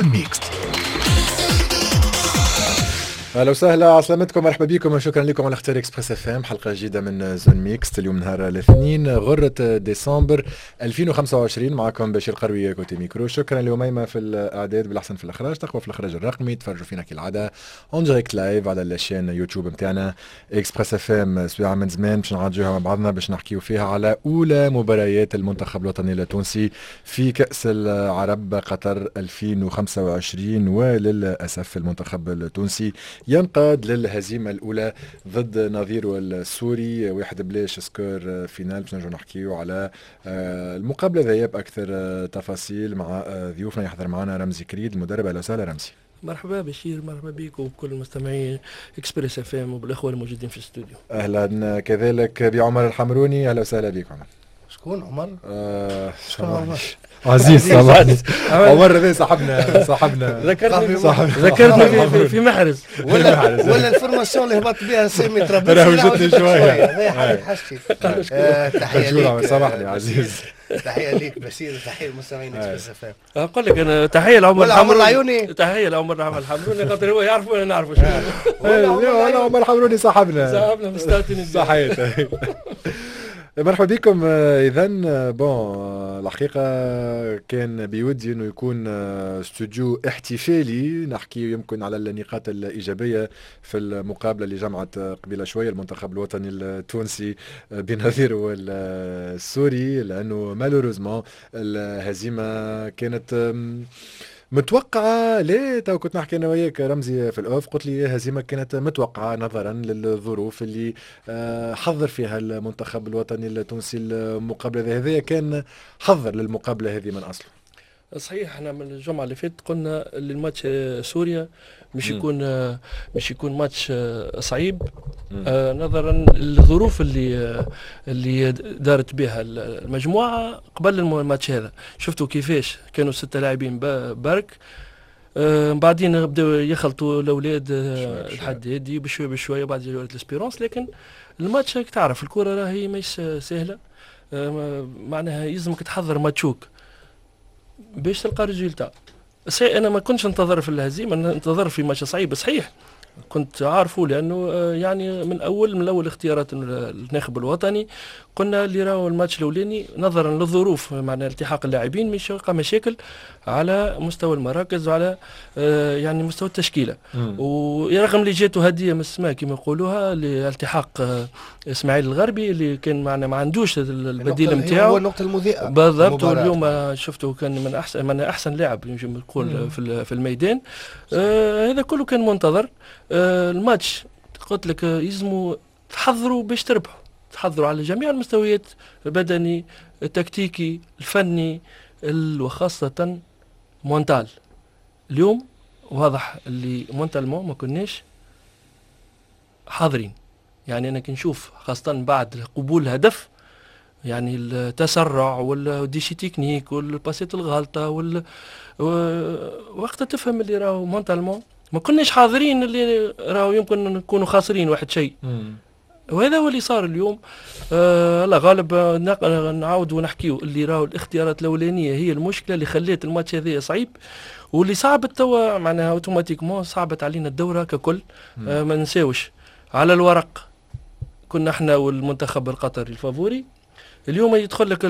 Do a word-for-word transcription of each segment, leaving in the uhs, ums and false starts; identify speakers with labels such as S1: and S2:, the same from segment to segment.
S1: زون ميكست.
S2: اهلا وسهلا، عسلامتكم، مرحبا بكم وشكرا لكم على اختيار اكسبريس اف ام. حلقه جديده من زون ميكست اليوم نهار الاثنين غره ديسمبر ألفين وخمسة وعشرين. معكم بشير قروي كوتي ميكرو. شكرا لأميمة في الاعداد، بالاحسن في الاخراج، تقوى في الاخراج الرقمي. تفرجوا فينا كالعاده اون دايركت لايف على الشين يوتيوب نتاعنا اكسبريس اف ام. سويعه من زمان باش نعديوها مع بعضنا باش نحكيو فيها على اولى مباريات المنتخب الوطني التونسي في كاس العرب قطر ألفين وخمسة وعشرين. وللاسف المنتخب التونسي ينقاد للهزيمة الأولى ضد نظيره السوري واحد بلاش سكور فينال. باش نرجعو نحكيو على المقابلة ذي بأكثر تفاصيل مع ضيوفنا. يحضر معنا رمزي كريد المدرب. أهلا وسهلا رمزي.
S3: مرحبا بشير، مرحبا بكم وبكل المستمعين اكسبريس اف ام وبالاخوه الموجودين في الاستوديو.
S2: اهلا كذلك بعمر الحمروني. اهلا وسهلا بك عمر.
S4: شكون عمر؟
S2: آه شكون عمر؟ عزيز صباح. عمر ذي صاحبنا صاحبنا
S3: ذكرتني ذكرتني في, في محرز
S4: ولا ولا الفورماسيون اللي هبط بها سامي ترابيزي.
S2: راه وجدتني شويه
S4: هذه حاجه حاجتي. تحيه ليك
S2: صباح لي عزيز.
S4: تحيه ليك بشير، تحيه للمستمعين اكسبريس اف ام.
S3: اقول لك انا تحيه لعمر الحمروني.
S4: العيوني
S3: تحيه لعمر الحمروني خاطر هو يعرف ولا نعرفه شنو.
S2: والله عمر الحمروني صاحبنا
S3: صاحبنا مستاتين
S2: صحيح. مرحبا بكم. اذا بون الحقيقه كان بودي انه يكون استوديو احتفالي نحكي يمكن على النقاط الايجابيه في المقابله اللي جمعت قبيله شويه المنتخب الوطني التونسي بنظيره السوري، لانه مالوريزمون الهزيمه كانت متوقعة. ليه تو كنت نحكي أنا وياك رمزي في الأوف، قلت لي هزيمة كانت متوقعة نظرا للظروف اللي حضر فيها المنتخب الوطني التونسي المقابلة هذه. كان حضر للمقابلة هذه من أصله.
S3: صحيح، احنا من الجمعة اللي فاتت قلنا الماتش سوريا مش يكون مش يكون ماتش صعيب آه نظرا للظروف اللي اللي دارت بها المجموعة قبل الماتش هذا. شفتوا كيفاش كانوا ستة لاعبين برك، آه بعدين بداوا يخلطوا الاولاد الحدادي بشويه بشويه بعد جوله الاسبيرونس. لكن الماتش تعرف الكرة راهي مش سهلة، آه معناها يلزمك تحضر ماتشوك باش تلقى ريزولتا. صحيح انا ما كنتش انتظر في الهزيمه، انا انتظر في ماتش صعيب. صحيح كنت عارفه لانه يعني من اول من اول اختيارات الناخب الوطني قلنا اللي راهو الماتش الاولاني نظرا للظروف معنى التحاق اللاعبين مش يلقى مشاكل على مستوى المراكز وعلى آه يعني مستوى التشكيله. ورغم اللي جاته هديه من السماء كما يقولوها لالتحاق آه اسماعيل الغربي اللي كان معنا ما عندوش البديل نتاعو.
S4: هو النقطه المضيئه
S3: بالضبط، واليوم شفته كان من احسن من احسن لاعب يمكن نقول في في الميدان. آه هذا كله كان منتظر. آه الماتش قلت لك آه يلزموا تحضروا باش تربحوا، تحضروا على جميع المستويات، البدني التكتيكي الفني وخاصة مونتال. اليوم واضح اللي مونتالمون ما كناش حاضرين. يعني أنا كنشوف خاصة بعد قبول الهدف يعني التسرع والديشي تكنيك والباسيت الغلطة وال وقت تفهم اللي راهو مونتالمون ما كناش حاضرين، اللي راهو يمكن نكونوا خاسرين واحد شيء. وهذا هو اللي صار اليوم. آه لا غالب نعاود ونحكيو اللي راهو الاختيارات الاولانيه هي المشكله اللي خلات الماتش هذا صعيب، واللي صعبت توا معناها اوتوماتيكمون صعبت علينا الدوره ككل. آه ما نساوش على الورق كنا احنا والمنتخب القطري الفافوري. اليوم يدخل لك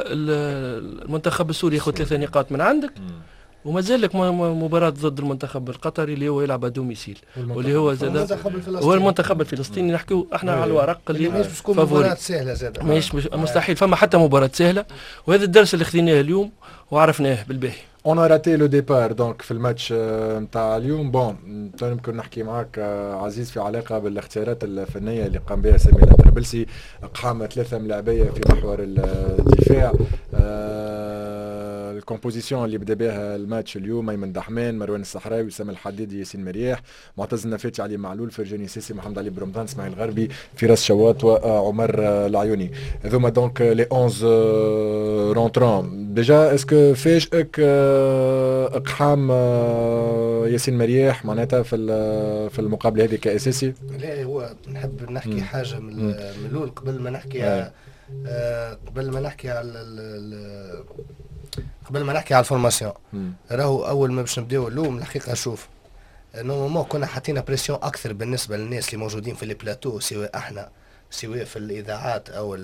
S3: المنتخب السوري ياخذ ثلاثة نقاط من عندك، وما زال لك مباراة ضد المنتخب القطري اللي هو يلعب دوميسيل، واللي هو زاد هو المنتخب الفلسطيني. نحكيو احنا على الورق اللي
S4: مش تكون مباراة سهلة زاد،
S3: مش مستحيل فما حتى مباراة سهلة. وهذا الدرس اللي خذيناه اليوم وعرفناه بالباهي.
S2: اون راتي لو ديبار دونك في الماتش نتاع اليوم. بون يمكن نحكي معك عزيز في علاقه بالاختيارات الفنيه اللي قام بها سمير الطرابلسي. اقحام ثلاثه ملاعبيه في محور الدفاع. الكومبوزيسيون اللي بدا بها الماتش اليوم: ايمن دحمان، مروان الصحراوي، وسام الحديدي، ياسين مرياح، معتز النفاتي، علي معلول، فرجاني سيسي، محمد علي برمضان، اسماعيل الغربي، فراس شواط، وعمر العيوني. هذوما دونك لي احداش رونترون. ديجا اسكو فاجئك اقحام ياسين مرياح معناتها في في المقابله هذه كاساسي؟
S4: لا هو نحب نحكي م. حاجه من من الاول قبل ما نحكي آه قبل ما نحكي على قبل ما نحكي على الفورماسيون راهو اول ما باش نبداو اللوم الحقيقه شوف نورمالمون كنا حاطين بريسيون اكثر بالنسبه للناس اللي موجودين في البلاتو، سواء احنا سواء في الاذاعات او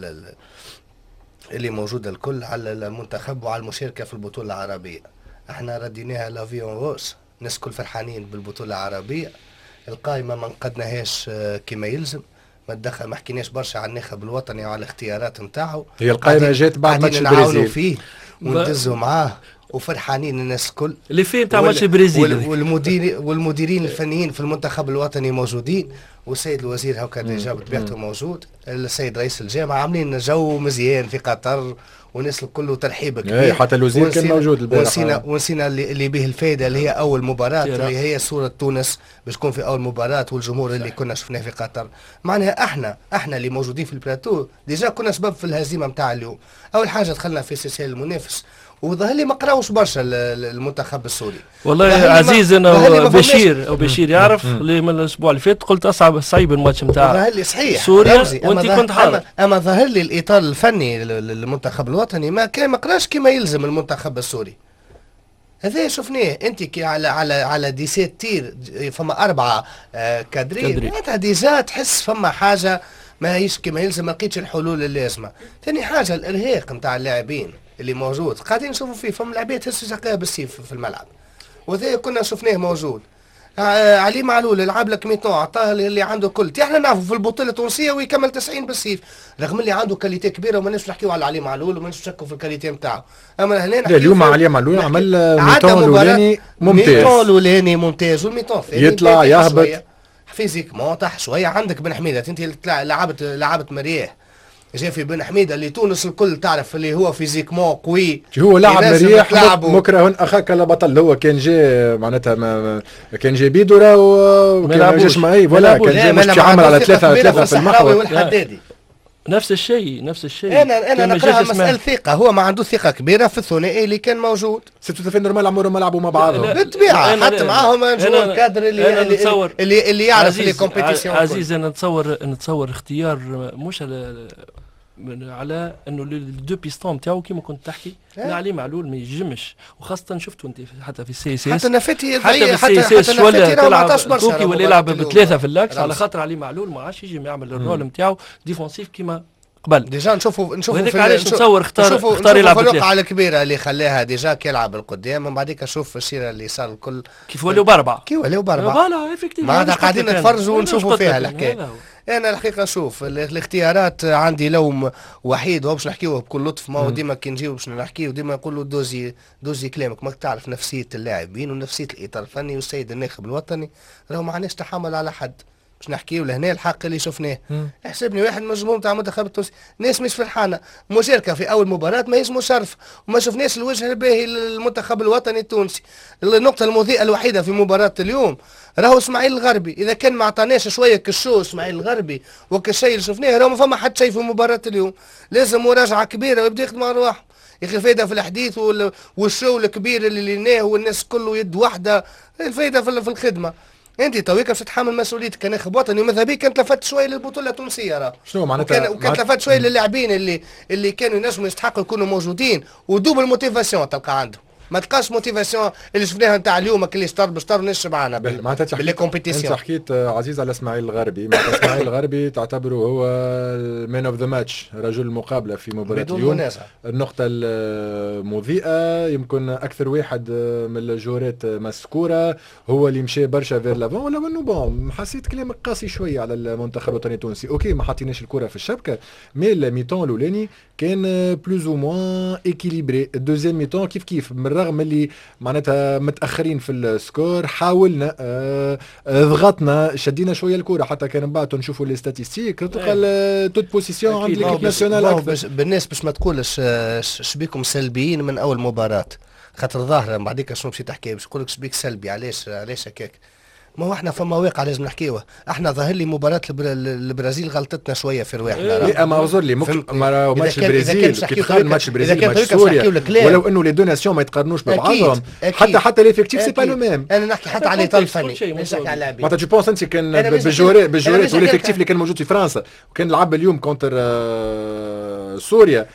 S4: اللي موجوده الكل على المنتخب وعلى المشاركه في البطوله العربيه. احنا رديناها لافيون روس، الناس الكل فرحانين بالبطوله العربيه. القائمه ما نقدناهاش كما يلزم، ما تدخل ما حكيناش برشا على الناخب الوطني وعلى الاختيارات نتاعو.
S2: هي القائمه جات بعد ماتش البرازيل
S4: فيه وندزوا معاه وفرحانين الناس الكل.
S3: اللي فيه نتاع ماتش البرازيل
S4: والمدير والمديرين الفنيين في المنتخب الوطني موجودين، والسيد الوزير هاكا ديجا بطبيعته موجود، السيد رئيس الجامعه، عاملين جو مزيان في قطر والناس الكل ترحيب كبير.
S2: حتى الوزير كان موجود البارح.
S4: ونسينا ونسينا اللي, اللي به الفائده اللي هي اول مباراه اللي هي صوره تونس باش تكون في اول مباراه، والجمهور اللي كنا شفناه في قطر. معناها احنا احنا اللي موجودين في البلاتو ديجا كنا سبب في الهزيمه نتاع اليوم. اول حاجه دخلنا في سلسله المنافس، وظهر لي ما قراوش برشا المنتخب السوري.
S3: والله عزيز انا بشير او بشير يعرف اللي من الاسبوع اللي فات قلت اصعب صعيب الماتش نتاع
S4: ظهر لي صحيح
S3: سوريا وانت كنت حاضر.
S4: اما, أما ظهر لي الاطار الفني للمنتخب الوطني ما كان ما قراش كما يلزم المنتخب السوري. هذا شفناه انت كي على على على ديسات تير فما اربعه آه كادرين معناتها ديجا تحس فما حاجه ما هيش كما يلزم، ما لقيتش الحلول اللازمه. ثاني حاجه الارهاق نتاع اللاعبين اللي موجود، قاعدين نشوفوا فيه فما لاعبيه تهز شقاها بالسيف في الملعب، وهذا كنا شفناه موجود. آه علي معلول لعب لك ميتون عطاه اللي عنده كل، احنا نعرفوا في البطوله التونسيه ويكمل تسعين بالسيف، رغم اللي عنده كاليتي كبيره وما نجمش نحكيو على علي معلول وما نجمش نشكوا في الكاليتي نتاعو. اما هنا
S2: اليوم علي معلول عمل ميتون الاولاني ممتاز،
S4: ميتون الاولاني ممتاز والميتون الثاني
S2: يطلع يهبط
S4: فيزيكمون طاح شويه. عندك بن حميده انت لعبت لعبت مرياح، جا في بن حميده اللي تونس الكل تعرف اللي هو فيزيكمون قوي،
S2: هو لاعب مريح مكره اخاك لا بطل. هو كان جا معناتها ما كان جا بيدو راهو ما جاش معي ولا كان جا مش عامل على ثلاثه ثلاثه في المحور
S4: والحدادي
S3: نفس الشيء نفس الشيء.
S4: انا انا نقراها مساله ثقه، هو ما عنده ثقه كبيره في الثنائي اللي كان موجود.
S2: سي تو في نورمال عمرهم ما لعبوا مع بعضهم
S4: بالطبيعه، حتى معاهم نجوم الكادر اللي اللي,
S3: اللي
S4: اللي اللي يعرف لي كومبيتيسيون.
S3: عزيز انا نتصور نتصور اختيار مش على انه الدو بيستون نتاعو كيما كنت تحكي علي معلول ما يجمش، وخاصه شفتوا انت حتى في السي اس اس
S4: حتى نفاتي
S3: حتى في السي اس اس ولا تلعب كوكي ولا يلعب بثلاثه في اللاكس على خاطر علي معلول ما عادش يجي يعمل الرول نتاعو ديفونسيف كيما قبل.
S4: ديجا نشوفوا نشوفوا
S3: هذاك علاش نتصور اختار اختار يلعب
S4: الوقعه الكبيره اللي خلاها ديجا كيلعب القدام، ومن بعديك نشوف السيره اللي صار الكل
S3: كيف ولاو باربعه
S4: كيف ولاو باربعه
S3: فوالا افكتيفمون
S4: ما قاعدين نتفرجوا ونشوفوا فيها الحكايه. انا الحقيقه شوف الاختيارات عندي لوم وحيد وباش نحكيوه بكل لطف، ما هو ديما كي نجيو باش نحكيو ديما نقولوا دوزي دوزي كلامك، ما تعرف نفسيه اللاعبين ونفسيه الاطار الفني والسيد الناخب الوطني راهو ما عندناش تحمل على حد باش نحكيو لهنا الحق اللي شفناه. احسبني واحد من الجمهور تاع المنتخب التونسي، ناس مش فرحانه، مشاركه في اول مباراه ما هيش مشرف، وما شفناش الوجه الباهي للمنتخب الوطني التونسي. النقطه المضيئه الوحيده في مباراه اليوم راهو اسماعيل الغربي، اذا كان ما عطاناش شويه كالشو اسماعيل الغربي وكالشيء اللي شفناه راهو ما فما حد شيء في مباراه اليوم. لازم مراجعه كبيره ويبدا يخدم على روحه. يا اخي الفايده في الحديث والشو الكبير اللي ليناه والناس كله يد واحده، الفايده في الخدمه. انت تويك باش تتحمل مسؤوليتك كناخب وطني، وماذا بيك كان تلفت شويه للبطوله التونسيه راه
S2: شنو معناتها،
S4: وكان, وكان تلفت شويه للاعبين اللي اللي كانوا ينجموا يستحقوا يكونوا موجودين، ودوب الموتيفاسيون تلقى عندهم. ما تلقاش موتيفاسيون اللي شفناها نتاع اليوم اللي اشتر بشتر نش معنا باللي كومبيتيسيون.
S2: انت حكيت عزيز على اسماعيل الغربي، معناتها اسماعيل الغربي تعتبره هو المان اوف ذا ماتش، رجل المقابله في مباراه اليوم. النقطه المضيئه يمكن اكثر واحد من الجورات مسكوره هو اللي مشى برشا فير لافون، ولو انه بون حسيت كلامك قاسي شويه على المنتخب الوطني التونسي. اوكي ما حطيناش الكره في الشبكه، مي الميتون الاولاني كان بلوز او موان ايكيليبري. الدوزيام ميتون كيف كيف بالرغم اللي معناتها متاخرين في السكور حاولنا آه ضغطنا شدينا شويه الكره، حتى كان بعد نشوفوا لي ستاتيستيك تلقى توت بوزيسيون عند ليكيب ناسيونال اكثر.
S4: بالناس باش ما تقولش شبيكم سلبيين من اول مباراه، خاطر ظاهره بعديك شنو باش تحكي باش يقول لك شبيك سلبي علاش علاش هكاك. ما هو احنا فما واقع لازم نحكيوه. احنا ظاهر لي مباراه البرازيل غلطتنا شويه في رواحنا.
S2: لا ما اعذر لي ماتش البرازيل كي تقارن ماتش البرازيل ماتش سوريا، ولو انه لي دو ناسيون ما يتقارنوش ببعضهم، حتى حتى ليفيكتيف سي با لو ميم.
S4: انا نحكي حتى على الاطار الفني مش نحكي على اللاعبين.
S2: معناتها جو بونس انت كان بالجورات بالجورات والافكتيف اللي كان موجود في فرنسا وكان لعب اليوم كونتر سوريا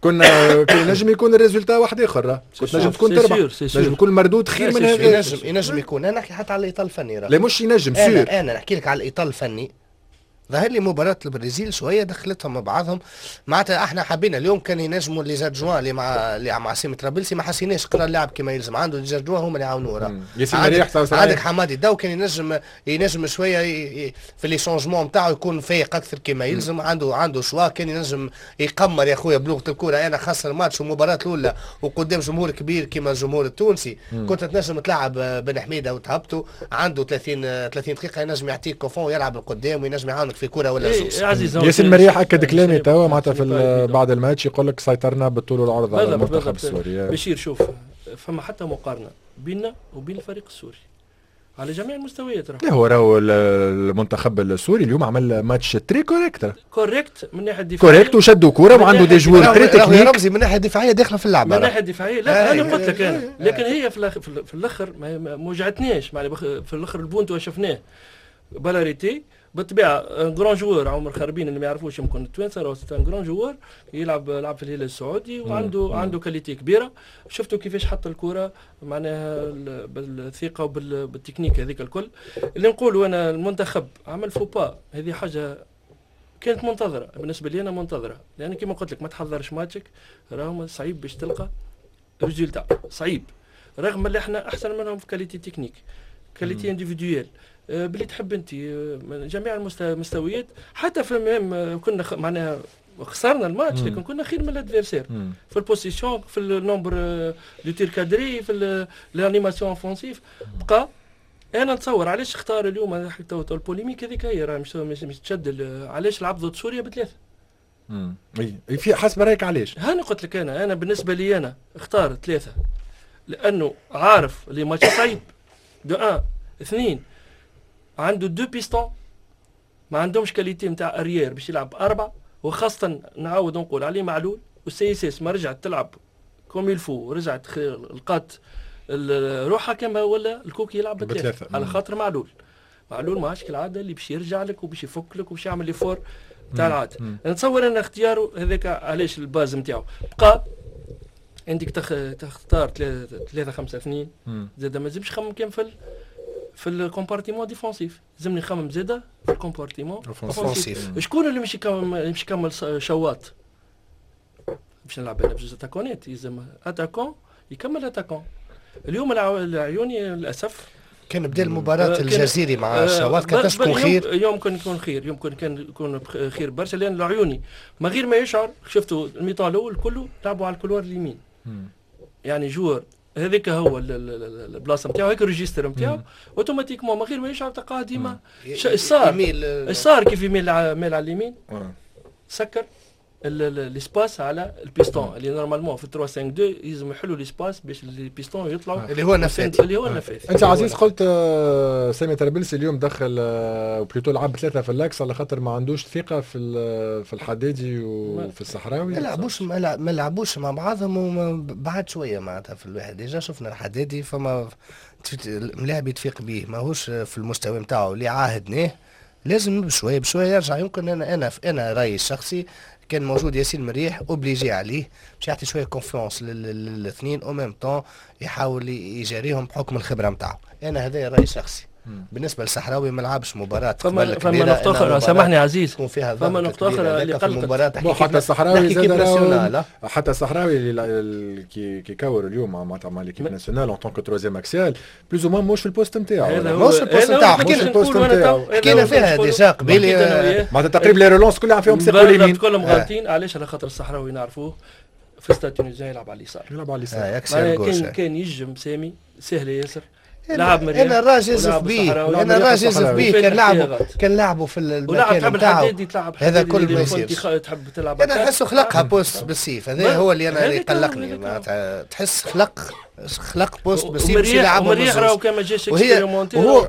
S2: كنا كان نجم يكون الريزولتا واحد اخر، كنت نجم تكون تربح، نجم يكون مردود خير من هذا.
S4: ينجم ينجم يكون. انا نحكي حتى على الاطار الفني.
S2: لا مش ينجم
S4: سير.
S2: انا,
S4: أنا نحكي لك على الاطار الفني. ظهر لي مباراة البرازيل شوية دخلتهم مع بعضهم، معناتها احنا حبينا اليوم كان ينجموا لي زادجوان اللي مع اللي مع سيمي ترابلسي ما حسيناش قرا اللاعب كما يلزم، عنده لي زادجوان هما اللي يعاونوه.
S2: ياسين مريح
S4: عندك حمادي داو كان ينجم ينجم شوية في لي شونجمون نتاعو يكون فايق اكثر كما يلزم، عنده عنده شوا كان ينجم يقمر يا خويا بلغة الكورة. انا خاصة الماتش والمباراة الأولى وقدام جمهور كبير كما الجمهور التونسي مم. كنت تنجم تلعب بن حميدة وتهبطوا عنده ثلاثين ثلاثين دقيقة ينجم يعطيك كوفون ويلعب القدام وينجم يعاونك في كورة ولا زوز.
S2: ياسين مريح اكد كلامي توا معناتها في بعد الماتش يقول لك سيطرنا بالطول والعرض على المنتخب السوري.
S3: بشير شوف فما حتى مقارنه بيننا وبين الفريق السوري على جميع المستويات.
S2: لا هو راهو المنتخب السوري اليوم عمل ماتش تري كوريكت
S3: كوريكت من ناحيه الدفاعيه
S2: كوريكت وشدوا كوره وعنده دي جوار تري تكنيك.
S4: يا رمزي من ناحيه الدفاعيه داخله في اللعبه،
S3: من ناحيه الدفاعيه لا انا قلت لك انا، لكن هي في الاخر في الاخر ما وجعتنيش في الاخر البونت شفناه بالاريتي بالطبيعه جران جوور عمر خربين اللي ما يعرفوش يمكن التوانسه راهو سيت جران جوور يلعب لعب في الهلال السعودي وعنده مم. عنده كاليتي كبيره. شفتوا كيفاش حط الكره معناها بالثقه وبالتكنيك هذيك الكل. اللي نقولوا انا المنتخب عمل فوبا هذه حاجه كانت منتظره بالنسبه لي انا منتظره، لان كما قلت لك ما تحضرش ماتشك راهو صعيب باش تلقى ريزولتا صعيب، رغم اللي احنا احسن منهم في كاليتي تكنيك كاليتي انديفيدويل باللي تحب انت من جميع المستويات. حتى في المهم كنا معناها خسرنا الماتش لكن كنا خير من الادفيرسير في البوزيشن في النومبر دو تير كادري في الانيماسيون اوفونسيف. بقى انا نتصور علاش اختار اليوم حتى البوليميك هذيك هي راه مش مش تشد علاش لعب ضد سوريا بثلاثه.
S2: امم اي في حسب رايك علاش؟
S3: هاني قلت لك انا انا بالنسبه لي انا اختار ثلاثه لانه عارف اللي ماتش صعيب دو ان اثنين عنده دو بيستون ما عندهمش كاليتي نتاع اريير باش يلعب اربعه، وخاصه نعاود نقول عليه معلول والسيسيس ما رجعت تلعب كوم يلفو رجعت لقات روحها كما ولا الكوكي يلعب بثلاثه على خاطر معلول. معلول ماهوش كالعاده اللي باش يرجع لك وباش يفك لك وباش يعمل لي فور نتاع العاده. نتصور ان اختياره هذاك علاش الباز نتاعو بقى عندك تختار ثلاثة خمسة اثنين زاد ما تزيدش خمم كان في في الكومبارتيمون ديفونسيف، لازمني نخمم زاده في الكومبارتيمون اوفونسيف. شكون اللي مش يكمل مش يكمل شواط باش نلعب انا بجوج اتاكونات، لازم اتاكون يكمل اتاكون. اليوم العيوني للاسف
S4: كان بدا المباراة الجزيري مع شواط كانت تكون خير،
S3: يمكن يكون خير يمكن كان يكون خير برشا، لان العيوني من غير ما يشعر شفتوا الميطان الاول كله لعبوا على الكولوار اليمين يعني جور هذاك هو البلاصه نتاعو هيك الريجيستر نتاعو اوتوماتيكمون من غير ما يشعر تلقاه ديما صار صار كيف يميل ميل على اليمين سكر الاسباس على البيستون اللي نورمالمون في ثلاثة خمسة اثنين لازم يحلوا الاسباس باش البيستون يطلعوا
S4: اللي هو النفاذ
S3: اللي هو النفاذ.
S2: انت عزيز قلت سامي ترابلسي اليوم دخل وبليتو لعب ثلاثه في اللاكس على خاطر ما عندوش ثقه في في الحدادي وفي الصحراوي.
S4: ما لعبوش ما لعبوش مع بعضهم بعد شويه معناتها في الواحد ديجا شفنا الحدادي فما ملاعب يتفيق به ماهوش في المستوى نتاعو اللي عاهدناه، لازم بشويه بشويه يرجع. يمكن انا انا انا رايي الشخصي كان موجود ياسين مريح اوبليجي عليه باش يعطي شويه كونفيونس للاثنين او ميم طون يحاول يجاريهم بحكم الخبره نتاعو. انا هذا رايي الشخصي. بالنسبه للصحراوي ما لعبش مباراه
S3: فما فما نقطه اخرى سامحني عزيز فما نقطه اخرى اللي
S4: قلقت
S2: حتى الصحراوي زاد حتى الصحراوي اللي كي كيكور اليوم معناتها مع ليكيب ناسيونال اون طونك تروزيام اكسيال بلوز او موان مش في البوست نتاعو
S4: مش في البوست نتاعو
S2: مش في البوست نتاعو
S4: حكينا فيها ديجا قبيل
S2: معناتها تقريبا لي رولونس كلها فيهم سيقول اليمين
S3: كلهم غالطين. علاش؟ على خاطر الصحراوي نعرفوه في ستاد تونسيا يلعب على اليسار
S2: يلعب على اليسار
S3: كان كان يجم سامي سهل ياسر لعب مريح.
S4: انا راجل زف بيه انا راجل زف بيه كان لعبه كان لعبه في المكان نتاعو هذا كل ما يصير.
S3: تحب تلعب
S4: انا نحسه خلقها بوست بالسيف هذا هو اللي انا يقلقني معناتها تحس خلق خلق بوست بالسيف باش يلعب
S3: مريح راهو كان ما جاش اكسبيريمونتي وهو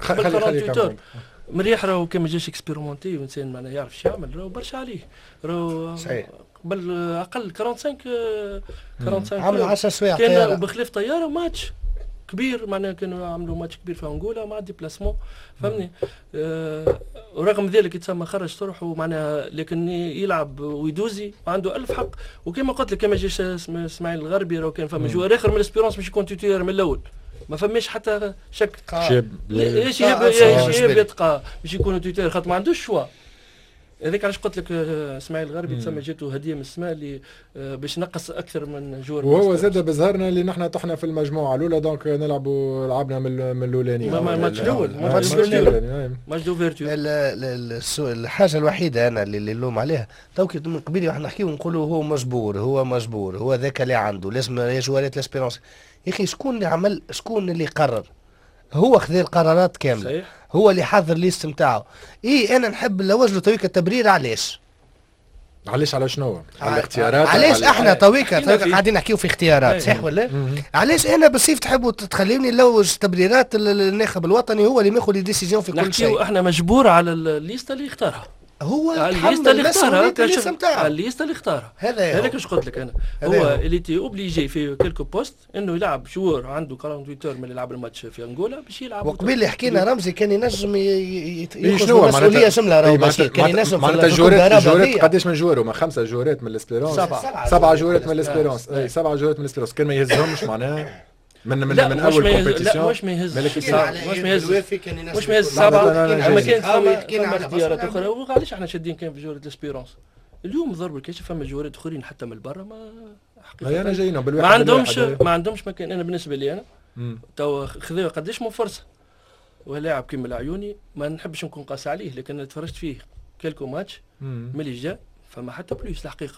S3: مريح راهو كان ما جاش اكسبيريمونتي وانسان معناها يعرف شو يعمل راهو برشا عليه راهو
S4: صحيح
S3: قبل اقل خمسة وأربعين خمسة وأربعين
S4: عمل عشرة سوايع
S3: كان بخلاف طياره ماتش كبير معناها كانوا عملوا ماتش كبير في انغولا مع ديبلاسمون فهمني. آه ورغم ذلك يتسمى خرج طرحه معناها لكن يلعب ويدوزي عنده ألف حق. وكما قلت لك كما جاش اسماعيل الغربي راه كان فما جوار اخر من الاسبيرونس باش يكون تيتير من الاول ما فماش حتى شك.
S2: شاب
S3: ايش يهب يتقى باش يكون تيتير خاطر ما عندوش شوا. هذاك علاش قلت لك اسماعيل الغربي تسمى جاته هديه من السماء اللي باش نقص اكثر من جوار.
S2: وهو زاد بظهرنا اللي نحن طحنا في المجموعه الاولى دونك نلعبوا لعبنا من من الاولاني.
S3: الماتش الاول
S2: الماتش الاولاني
S3: ماتش دو فيرتو.
S4: الحاجه الوحيده انا اللي نلوم عليها توك من قبيل واحد نحكيو ونقولوا هو مجبور هو مجبور هو ذاك اللي عنده لازم يا جوارات لاسبيرونس. يا اخي شكون اللي عمل شكون اللي قرر؟ هو خذ القرارات كامله صحيح. هو اللي حضر الليست نتاعو. اي انا نحب نلوج له تويكا التبرير علاش
S2: علاش على شنو على الاختيارات
S4: علاش احنا تويكا تويكا قاعدين نحكيو في اختيارات صح ولا علاش انا بالصيف تحبوا تخليوني نلوج تبريرات الناخب الوطني هو اللي ياخذ لي ديسيزيون في كل شيء.
S3: احنا مجبور على الليست اللي اختارها
S4: هو
S3: الليست اللي اختارها الليست اللي اختارها
S4: هذا
S3: هذاك اش قلت لك انا هو اللي تي اوبليجي في كيلكو بوست انه يلعب شهور عنده ثمانية وأربعين من يلعب الماتش في انغولا باش يلعب.
S4: وقبل اللي حكينا رمزي كان ينجم ياخذ مسؤوليه جمله راهو بشير كان ينجم
S2: معناتها جورات جورات قداش من جوار هما خمسه جورات من الاسبيرونس
S4: سبعه
S2: سبعه جورات من الاسبيرونس اي سبعه جورات من الاسبيرونس كان ما يهزهمش معناها من من من اول كومبيتيسيون.
S3: لا مش ما يهز مش ما يهز مش ما يهز سبعه ما كان فما اختيارات اخرى. وعلاش احنا شادين كان في جوره الاسبيرونس اليوم ضرب الكاش فما جوارات اخرين حتى من برا ما
S2: حقيقه انا جايين بالواحد
S3: ما عندهمش ما عندهمش مكان. انا بالنسبه لي انا تو خذوا قداش من فرصه ولاعب كيما العيوني ما نحبش نكون قاسي عليه لكن انا تفرجت فيه كلكو ماتش ملي جا فما حتى بلوس الحقيقه.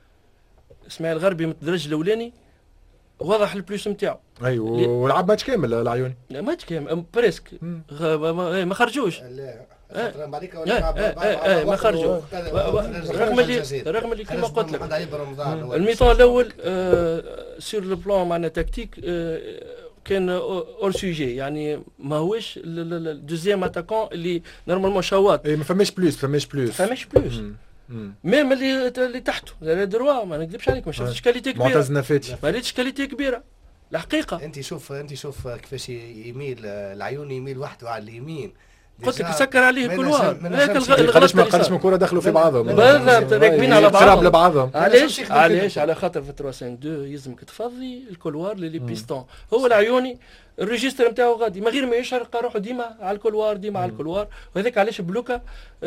S3: اسماعيل الغربي من الدرج الاولاني واضح البلوس نتاعو.
S2: ايوه ولعب ماتش كامل العيوني
S3: ماتش كامل بريسك ما خرجوش.
S4: لا
S3: ما خرجوا رغم اللي رغم اللي كما قلت لك الميطان الاول سور لو بلان معنا تكتيك كان اور سوجي يعني ما هوش الدوزيام اتاكون اللي نورمالمون شواط.
S2: اي ما فماش بلوس فماش بلوس
S3: فماش بلوس ميم اللي اللي تحته لا دروا ما نكذبش عليك ما شفتش كاليتي كبيره.
S2: معتز نفاتي
S3: ما ريتش كاليتي كبيره الحقيقه.
S4: انت شوف انت شوف كيفاش يميل العيوني يميل وحده على اليمين
S3: قلت لك يسكر عليه الكلوار هيك
S2: قداش ما قداش من كره دخلوا في بعضهم
S3: بالضبط راكبين على بعضهم
S2: لبعضهم.
S3: علاش علاش على خاطر في ثلاثة خمسة اثنين يلزمك تفضي الكلوار للي بيستون. هو العيوني الريجستر نتاعو غادي ما غير ما يشرق روحه ديما على الكلوار ديما على الكلوار وهذاك علاش بلوكا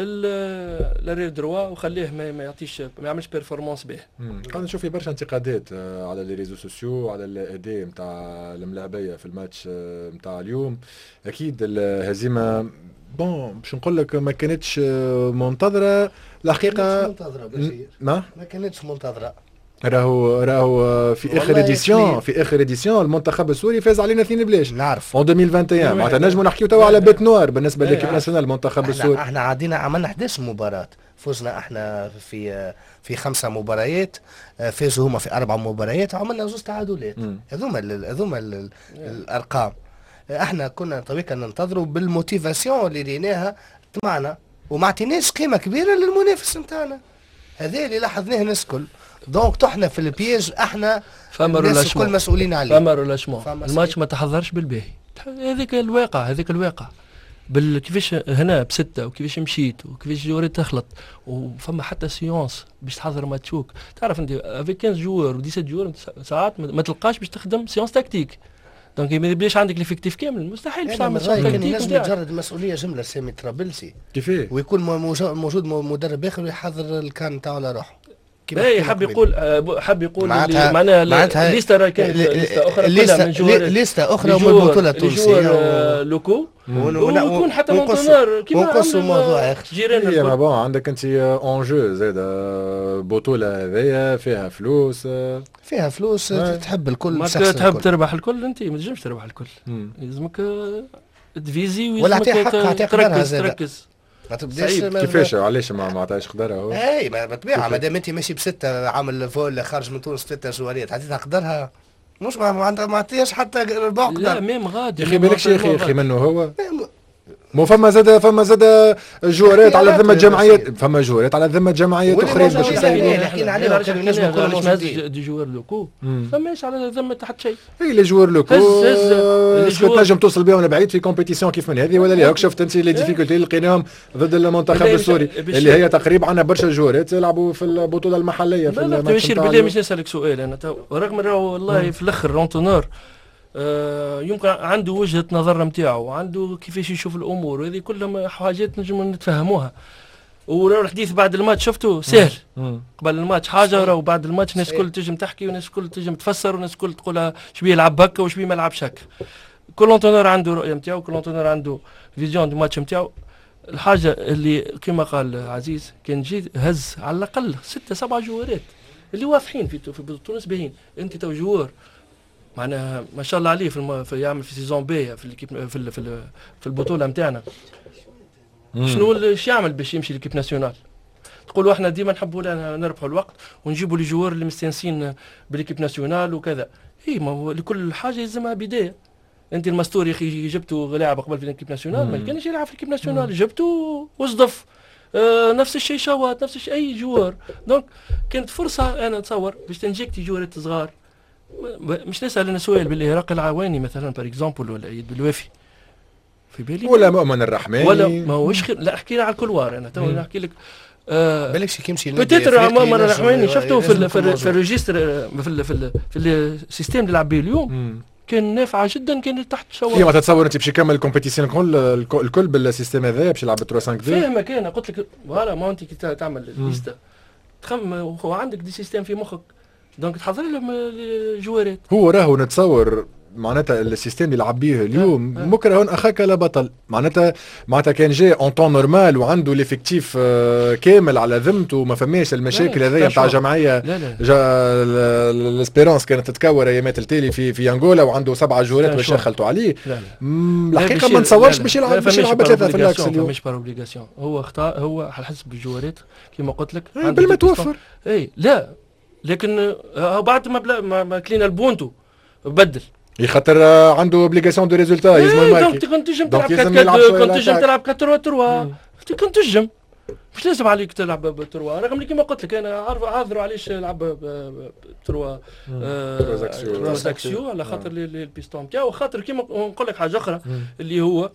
S3: الرير دروا وخليه ما, ما يعطيش ما يعملش بيرفورمانس به.
S2: قاعد نشوف في برشا انتقادات على لي ريزو سوسيو على الاداء نتاع الملاعبيه في الماتش نتاع اليوم. اكيد الهزيمه بون باش نقول لك ما كانتش منتظره الحقيقه.
S4: ما ما كانتش منتظره.
S2: راهو راهو في اخر اديسيون في اخر اديسيون المنتخب السوري فاز علينا اثنين بلاش
S4: نعرف
S2: في ألفين وواحد وعشرين معناتها نجموا نحكيو توا على بيت نوار بالنسبه للكيب ناسيونال المنتخب السوري.
S4: احنا عادينا عملنا أحد عشر مباراه فزنا احنا في في خمسه مباريات فازوا هما في اربع مباريات وعملنا زوج تعادلات. هذوما هذوما الارقام. احنا كنا طبيعي ننتظروا بالموتيفاسيون اللي ليناها معنا وما عطيناش قيمه كبيره للمنافس نتاعنا. هذا اللي لاحظناه الناس الكل. دونك طحنا في البياج احنا الناس الكل مسؤولين عليه.
S3: فما رولاشمون الماتش ما تحضرش بالباهي هذاك الواقع هذاك الواقع كيفاش هنا بستة وكيفاش مشيت وكيفاش جوري تخلط وفما حتى سيونس باش تحضر ماتشوك. تعرف انت افيك خمسة جوار و سبعة جوار ساعات ما تلقاش باش تخدم سيونس تكتيك. دونك ما يبلاش عندك ليفيكتيف كامل مستحيل باش تعمل سيونس تكتيك.
S4: لازم يتجرد مسؤوليه جمله سامي طرابلسي
S2: كيفاه
S4: ويكون موجود مدرب اخر ويحضر الكان نتاعو على روحه.
S3: اي حاب يقول حاب يقول معناها معناتها ليستا راه كانت ليستا اخرى كلها من جوار
S4: ليستا اخرى من البطوله التونسيه
S3: لوكو ويكون حتى مونتونور كيما
S4: ونقصوا الموضوع يا اخي.
S3: جيران
S2: ما بون عندك انت اون جو زاد بطوله هذيا فيها فلوس
S4: فيها فلوس تحب الكل
S3: ما تحب تربح الكل انت ما تنجمش تربح الكل لازمك تفيزي ويلزمك تركز تركز ما
S4: تبداش
S2: كيفاش علاش ما ما عطاش قدرها هو.
S4: اي ما طبيعه ما دام انت ماشي بسته عامل فول خارج من تونس ستة جواريات عطيتها قدرها مش ما عندها ما عطيهاش حتى ربع قدر.
S3: لا ميم غادي
S2: يا اخي بالك يا اخي اخي منه هو مو فما زاد فما زاد جوارات على ذمه جمعيات، فما جوارات على ذمه جمعيات اخرى باش يساعدوا.
S4: حكينا عليها علاش
S3: ما دي جوار لوكو فماش على ذمه حتى شيء.
S2: اي لي جوار لوكو اسكو تنجم توصل بهم لبعيد في كومبيتيسيون كيف من هذه ولا لا؟ شفت انت لي ديفيكولتي اللي لقيناهم ضد المنتخب السوري اللي هي تقريبا عندنا برشا جوارات يلعبوا في البطوله المحليه في
S3: الماتش. بالله مش نسالك سؤال انا رغم راهو والله في الاخر رونتونور آه يمكن عنده وجهة نظر نتاعو وعنده كيفاش يشوف الامور، وهذه كلها حاجات نجم نتفهموها. ولو الحديث بعد الماتش شفتوا سهل، قبل الماتش حاجه وبعد الماتش الناس الكل تنجم تحكي والناس الكل تنجم تفسر والناس الكل تقول شبيه يلعب هكا وشبيه ما يلعبش هكا. كل اونتونور عنده رؤيه نتاعو، كل اونتونور عنده فيزيون دو ماتش نتاعو. الحاجه اللي كما قال عزيز كان جي هز على الاقل ستة سبعة جوارات اللي واضحين في في تونس باهين. انت تو جوار معناها ما شاء الله عليه في, الم... في يعمل في سيزون بي في الكيب... في ال... في, ال... في البطوله نتاعنا. شنو ايش يعمل باش يمشي للكيب ناسيونال؟ تقولوا احنا ديما نحبوا نربحوا الوقت ونجيبوا لي جوار اللي مستانسين بالكيب ناسيونال وكذا. اي ما هو لكل حاجه يلزمها بدايه. انت المستوري اخي جبتوا لاعب قبل في الكيب ناسيونال ما كانش يلعب في الكيب ناسيونال، جبتوا وصدف. آه نفس الشيء شوات نفس الشيء اي جوار. دونك كانت فرصه انا نتصور باش تنجيكتي جوارات صغار. مش نسال انا سؤال باللي هرقل العواني مثلا بار اكزومبل ولا عيد بالوافي في بالي
S2: ولا مؤمن الرحماني
S3: ولا ما هوش خير. لا احكي لي على الكلوار انا تو نحكي لك آه
S4: بالكش كيمشي
S3: بتتر مؤمن الرحماني شفته في ال في, ال في الريجستر في ال في, ال في السيستم اللي لعب به اليوم مم. كان نافعه جدا. كان تحت شوار
S2: كيما تتصور انت باش يكمل الكومبيتيسيون الكل الكل بالسيستم هذا باش يلعب ثلاثة خمسة اثنين
S3: فاهمك انا قلت لك فوالا ما انت كي تعمل الليسته تخمم وعندك دي سيستم في مخك دونك تحضر لهم الجوارات.
S2: هو راهو نتصور معناتها السيستم اللي لعب به اليوم آه. مكره اخاك لا بطل. معناتها معناتها كان جاي اون طون نورمال وعنده ليفيكتيف آه كامل على ذمته وما فماش المشاكل هذيا نتاع جمعيه. الاسبيرونس كانت تتكور ايامات التالي في في انغولا وعنده سبعه جوارات باش خلطوا عليه. الحقيقه ما نتصورش باش يلعب باش يلعب ثلاثه في الاكس اليوم.
S3: مش بار اوبليغاسيون هو اختار هو على حسب الجوارات كما قلت لك
S2: بالما توفر.
S3: اي لا لكن بعد ما بلا ما, ما كلينا البونتو بدل
S2: يخاطر عنده اوبليغاسيون دو ريزولتا يلزم
S3: الماركي. كنت تنجم تلعب كنت تنجم تلعب ثلاثة ثلاثة كنت تنجم مش لازم عليك تلعب بتروا رغم اللي كما قلت لك انا عارف عاذروا علاش يلعب بتروا ترانزاكسيو على خاطر البيستون نتاعو خاطر كيما نقول لك حاجه اخرى اللي هو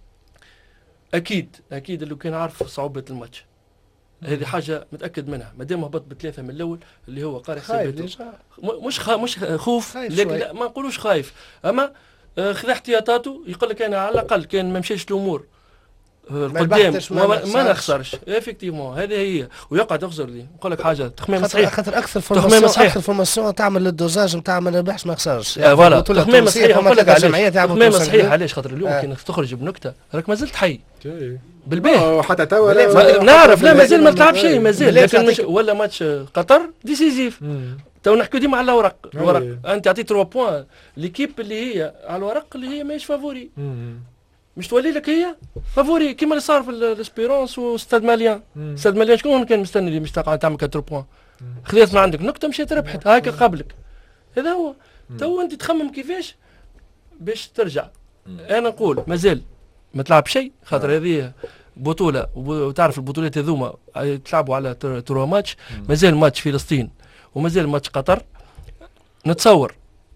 S3: اكيد اكيد اللي كان عارف صعوبه الماتش هذه حاجه متاكد منها مادام هبط بثلاثه من الاول اللي هو قاري حساباته مش خا مش خوف لكن لا ما نقولوش خايف اما خذ احتياطاته يقول لك انا على الاقل كان ما مشيش الامور قدام ما, ما نخسرش افكتيفمون هذه هي ويقعد يخسر لي نقول لك حاجه تخميم صحيح
S4: خاطر اكثر فورماسيون اكثر فورماسيون تعمل الدوزاج نتاع ما نربحش ما نخسرش
S3: يعني فوالا تخميم صحيح نقول لك علاش تخميم صحيح علاش خاطر اليوم آه. كي تخرج بنكته راك مازلت حي بالباه
S2: حتى توا
S3: نعرف لا مازال ما تلعب شيء مازال لكن مش ولا ماتش قطر ديسيزيف تو نحكيو ديما على الورق الورق انت عطيت ثلاثة بوان ليكيب اللي هي على الورق اللي هي ماهيش فافوري مش تولي لك هي فافوري كيما اللي صار في الاسبيرونس وستاد ماليان. ستاد ماليان شكون كان مستني اللي مش تعمل أربعة بوان خذيت من عندك نكته مشيت ربحت هاكا قبلك. هذا هو تو انت تخمم كيفاش باش ترجع. انا نقول مازال ما تلعب شيء خاطر هذه بطوله وتعرف البطولات هذوما تلعبوا على تروا ماتش. مازال ماتش فلسطين ومازال ماتش قطر. نتصور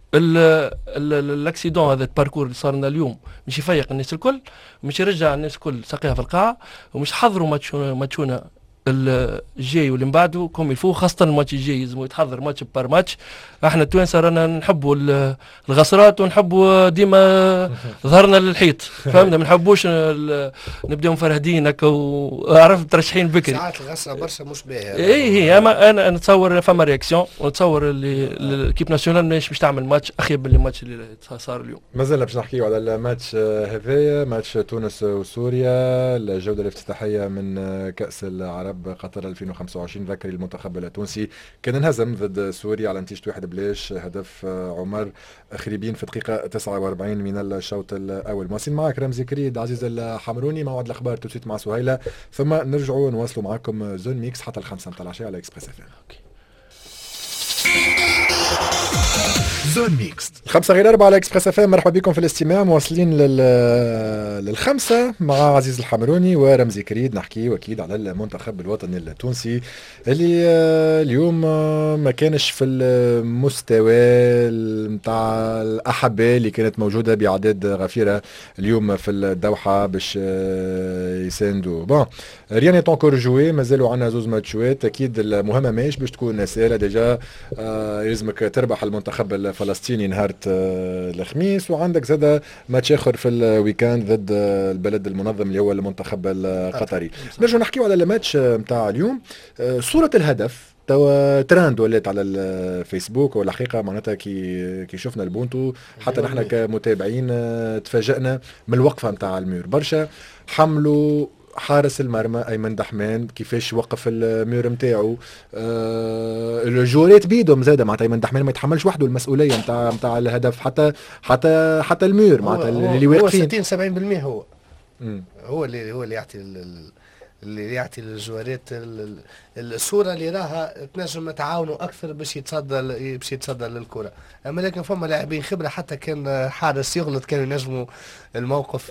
S3: الاكسيدون هذا الباركور اللي صار لنا اليوم مش يفيق الناس الكل مش يرجع الناس الكل ساقيها في القاعه ومش حضروا ماتشونا ماتشونا الجاي واللي من بعده كوم يفو خاصه الماتش الجاي لازم يتحضر ماتش بار ماتش. احنا التوانسه رانا نحبوا الغسرات ونحبوا ديما ظهرنا للحيط فهمنا ما نحبوش نبداو مفرهدين هكا وعرفت ترشحين بكري
S4: ساعات الغسره برشا مش باهيه.
S3: اي هي اما انا نتصور فما رياكسيون ونتصور اللي الكيب ناسيونال مش باش تعمل ماتش اخيب من الماتش اللي صار اليوم.
S2: مازلنا باش نحكيو على الماتش هذايا ماتش تونس وسوريا الجوله الافتتاحيه من كاس العرب قطر ألفين وخمسة وعشرين. ذكري المنتخب التونسي كان انهزم ضد سوريا على نتيجه واحد بلاش هدف عمر خريبين في دقيقه تسعة وأربعين من الشوط الاول. مواصلين معك رمزي كريد عزيز الحمروني موعد الاخبار توسيت مع سهيله ثم نرجعوا نواصلوا معكم زون ميكس حتى الخمسه متاع العشاء على اكسبريس اف ام. زون ميكست خمسة غير أربعة على إكسبريس اف ام. مرحبا بكم في الاستماع، مواصلين لل... للخمسة مع عزيز الحمروني ورمزي كريد، نحكي أكيد على المنتخب الوطني التونسي اللي اليوم ما كانش في المستوى متاع الأحبة اللي كانت موجودة بأعداد غفيرة اليوم في الدوحة باش يساندوا. بون ريان ايت انكور جوي، مازالوا عندنا زوز ماتشوات. أكيد المهمة ماهيش باش تكون سهلة، ديجا يلزمك تربح المنتخب الفلسطيني نهار الخميس، وعندك زاد ماتش اخر في الويكاند ضد البلد المنظم اللي هو المنتخب القطري. نرجع نحكيو على الماتش نتاع اليوم. صورة الهدف توا تراند ولات على الفيسبوك، والحقيقه معناتها كي كي شفنا البونتو حتى نحن كمتابعين تفاجئنا من الوقفه نتاع المير برشا. حملوا حارس المرمى ايمن دحمان كيفاش وقف المير نتاعو، أه الجوريت بيدهم زاده معناتها ايمن دحمان ما يتحملش وحده المسؤوليه نتاع نتاع الهدف، حتى حتى حتى المير معناتها اللي واقفين
S4: هو ستين سبعين بالمئة هو م. هو اللي هو اللي يعطي اللي يعطي للجوارات الصوره اللي راها تنجم تعاونوا اكثر باش يتصدى باش يتصدى للكره. اما لكن فما لاعبين خبره حتى كان حارس يغلط كانوا ينجموا الموقف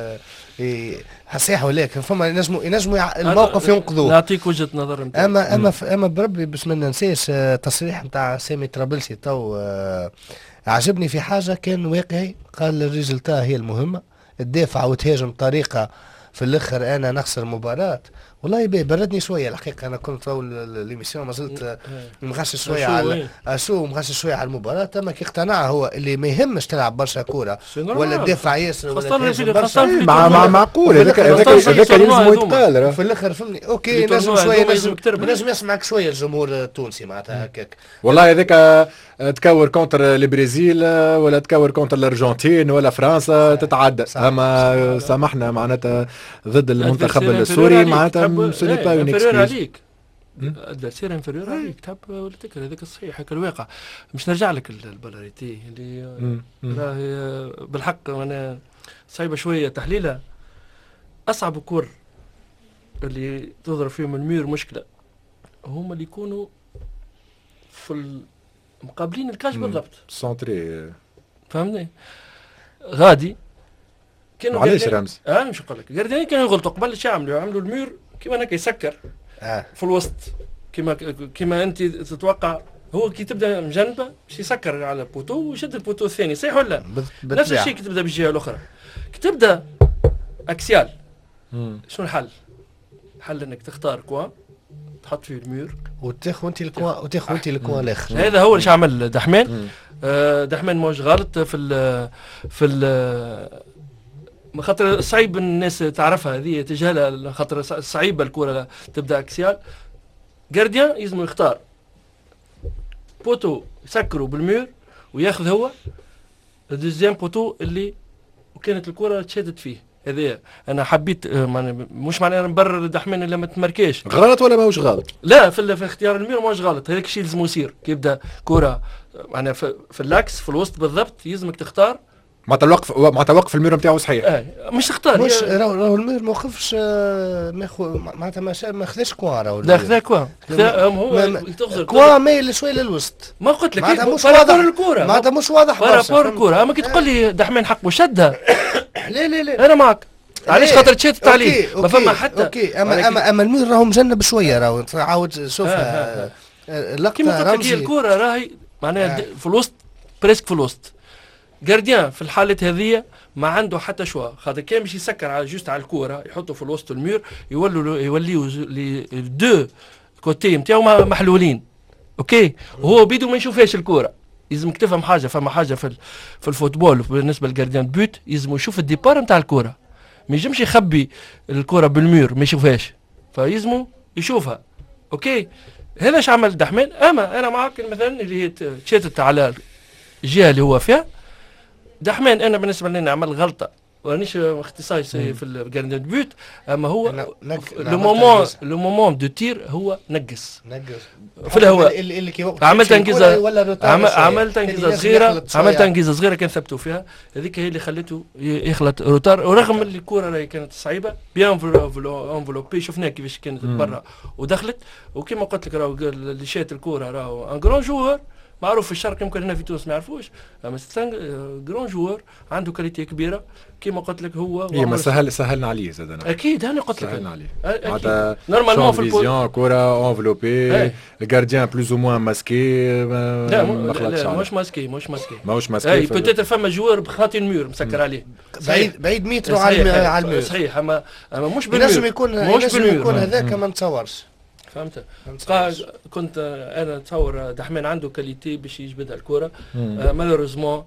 S4: صحيح، ولكن فما ينجموا ينجموا الموقف ينقذوه.
S3: نعطيك وجهه نظر نتاعي.
S4: اما اما اما بربي باش ما ننساش تصريح نتاع سامي طرابلسي تو عجبني في حاجه، كان واقعي، قال الريزلتا هي المهمه، الدافع وتهاجم بطريقه في الاخر انا نخسر مباراه. والله بردني شويه الحقيقه، انا كنت اول ليميسيون ما زلت مغش شويه على اشو مغش شويه على المباراه. اما كي اقتنع هو اللي ما يهمش تلعب برشا كوره ولا تدافع ياسر ولا
S2: مع مع معقول هذاك هذاك هذاك لازم يتقال
S4: في الاخر فهمني. اوكي نجم شويه نجم نجم يسمعك شويه الجمهور التونسي معناتها هكاك.
S2: والله هذاك تكور كونتر البرازيل ولا تكور كونتر الارجنتين ولا فرنسا تتعدى، اما سامحنا معناتها ضد المنتخب السوري معناتها سوني با اون اكسكيوز.
S3: الادفير انفيريور عليك تحب ولا تكره، هذاك الصحيح هكا الواقع. مش نرجع لك البلاريتي اللي راهي بالحق انا صعيبه شويه تحليلها. اصعب كور اللي تضرب فيهم المير مشكله هما اللي يكونوا في مقابلين الكاش بالضبط
S2: سونتري،
S3: فهمني غادي
S2: كانوا علاش رمز
S3: اه مش نقول لك جارديان كانوا يغلطوا قبل ايش يعملوا يعملوا المير كيما هكا يسكر
S4: آه.
S3: في الوسط كيما كيما انت تتوقع. هو كي تبدا مجنبه باش يسكر على بوتو ويشد البوتو الثاني، صحيح ولا نفس الشيء كي تبدا بالجهه الاخرى. كي تبدا اكسيال شنو الحل؟ الحل انك تختار كوا تحط فيه المير
S4: وتاخذ انت الكوا وتاخذ انت الكوا الاخر.
S3: هذا هو اللي عمل دحمان. آه دحمان موش غلط في ال في ال خاطر صعيب الناس تعرفها هذه تجهلها، خاطر صعيبه الكره تبدا اكسيال. جارديان يلزم يختار بوتو يسكروا بالمير وياخذ هو الدوزيام بوتو اللي وكانت الكره تشدد فيه. هذا انا حبيت مش معناه نبرر دحمان اللي ما تمركاش
S2: غلط ولا ماهوش غلط،
S3: لا في, في اختيار المير ماهوش غلط. هذاك الشيء لازم يصير كي يبدا كره معناها في, في اللاكس في الوسط بالضبط يلزمك تختار
S2: معناتها الوقف معناتها وقف المير نتاعو صحيح.
S3: اه مش تختار
S4: مش راهو راهو المير ما وقفش معناتها ما ما خذاش كوا راهو
S3: لا خذا كوا هو تغزر
S4: كوا مايل شويه للوسط.
S3: ما قلت لك
S4: معناتها مش واضح الكره معناتها مش واضح
S3: برشا بارابور الكره. اما كي تقول لي دحمان حقه شدها
S4: لا لا لا
S3: انا معك علاش خاطر تشتت عليه ما فما حتى.
S4: اوكي اما اما اما المير راهو مجنب شويه راهو عاود شوفها
S3: اللقطه كيما قلت لك الكره راهي معناها في الوسط بريسك في الوسط. جارديان في الحالة هذه ما عنده حتى شوى، خاطر كان باش يسكر على جوست على الكورة يحطه في الوسط المير يولوا يوليو لي دو كوتي نتاعو محلولين. اوكي وهو بيدو ما يشوفهاش الكورة. لازمك تفهم حاجة، فما حاجة في في الفوتبول بالنسبة للجارديان بوت يلزم يشوف الديبار نتاع الكورة، ما يجمش يخبي الكورة بالمير ما يشوفهاش، فيلزمو يشوفها. اوكي هذا اش عمل دحمان. اما انا معك مثلا اللي هي تشاتت على الجهة اللي هو فيها دحمان. انا بالنسبه لي عمل غلطه ورانيش اختصاصي في الجارديان بوت، اما هو لو مومون لو مومون دو تير هو نقص
S4: نقص
S3: في الهواء.
S4: اللي كي
S3: عملت انجازه عملت انجازه صغيره عملت انجازه صغيره كان ثبتوا فيها، هذيك هي اللي خلته يخلط روتار. ورغم اللي الكره راهي كانت صعيبه بيان انفلوبي شفناها كيفاش كانت برا ودخلت. وكما قلت لك راهو اللي شات الكره راهو ان جران جوور معروف في الشرق يمكن هنا في تونس ما يعرفوش، اما سان جرون جوار عنده كاليتي كبيره كيما قلت لك هو.
S2: اي ما سهل سهلنا عليه زاد.
S3: اكيد انا قلت لك
S2: سهلنا عليه
S3: معناتها نورمالمون في
S2: الفيزيون كره انفلوبي الجارديان بلوز او موان ماسكي.
S3: لا لا مش ماسكي مش ماسكي
S2: ماهوش ماسكي.
S3: اي بوتيتر فما جوار بخاطي الميور مسكر عليه
S4: بعيد بعيد متر على الميور.
S3: صحيح اما اما مش بالميور.
S4: ينجم يكون مش بالميور يكون هذاك ما نتصورش.
S3: فهمت. كنت انا نتصور دحمان عنده كاليتي باش يجبدها الكره. مالوريزمون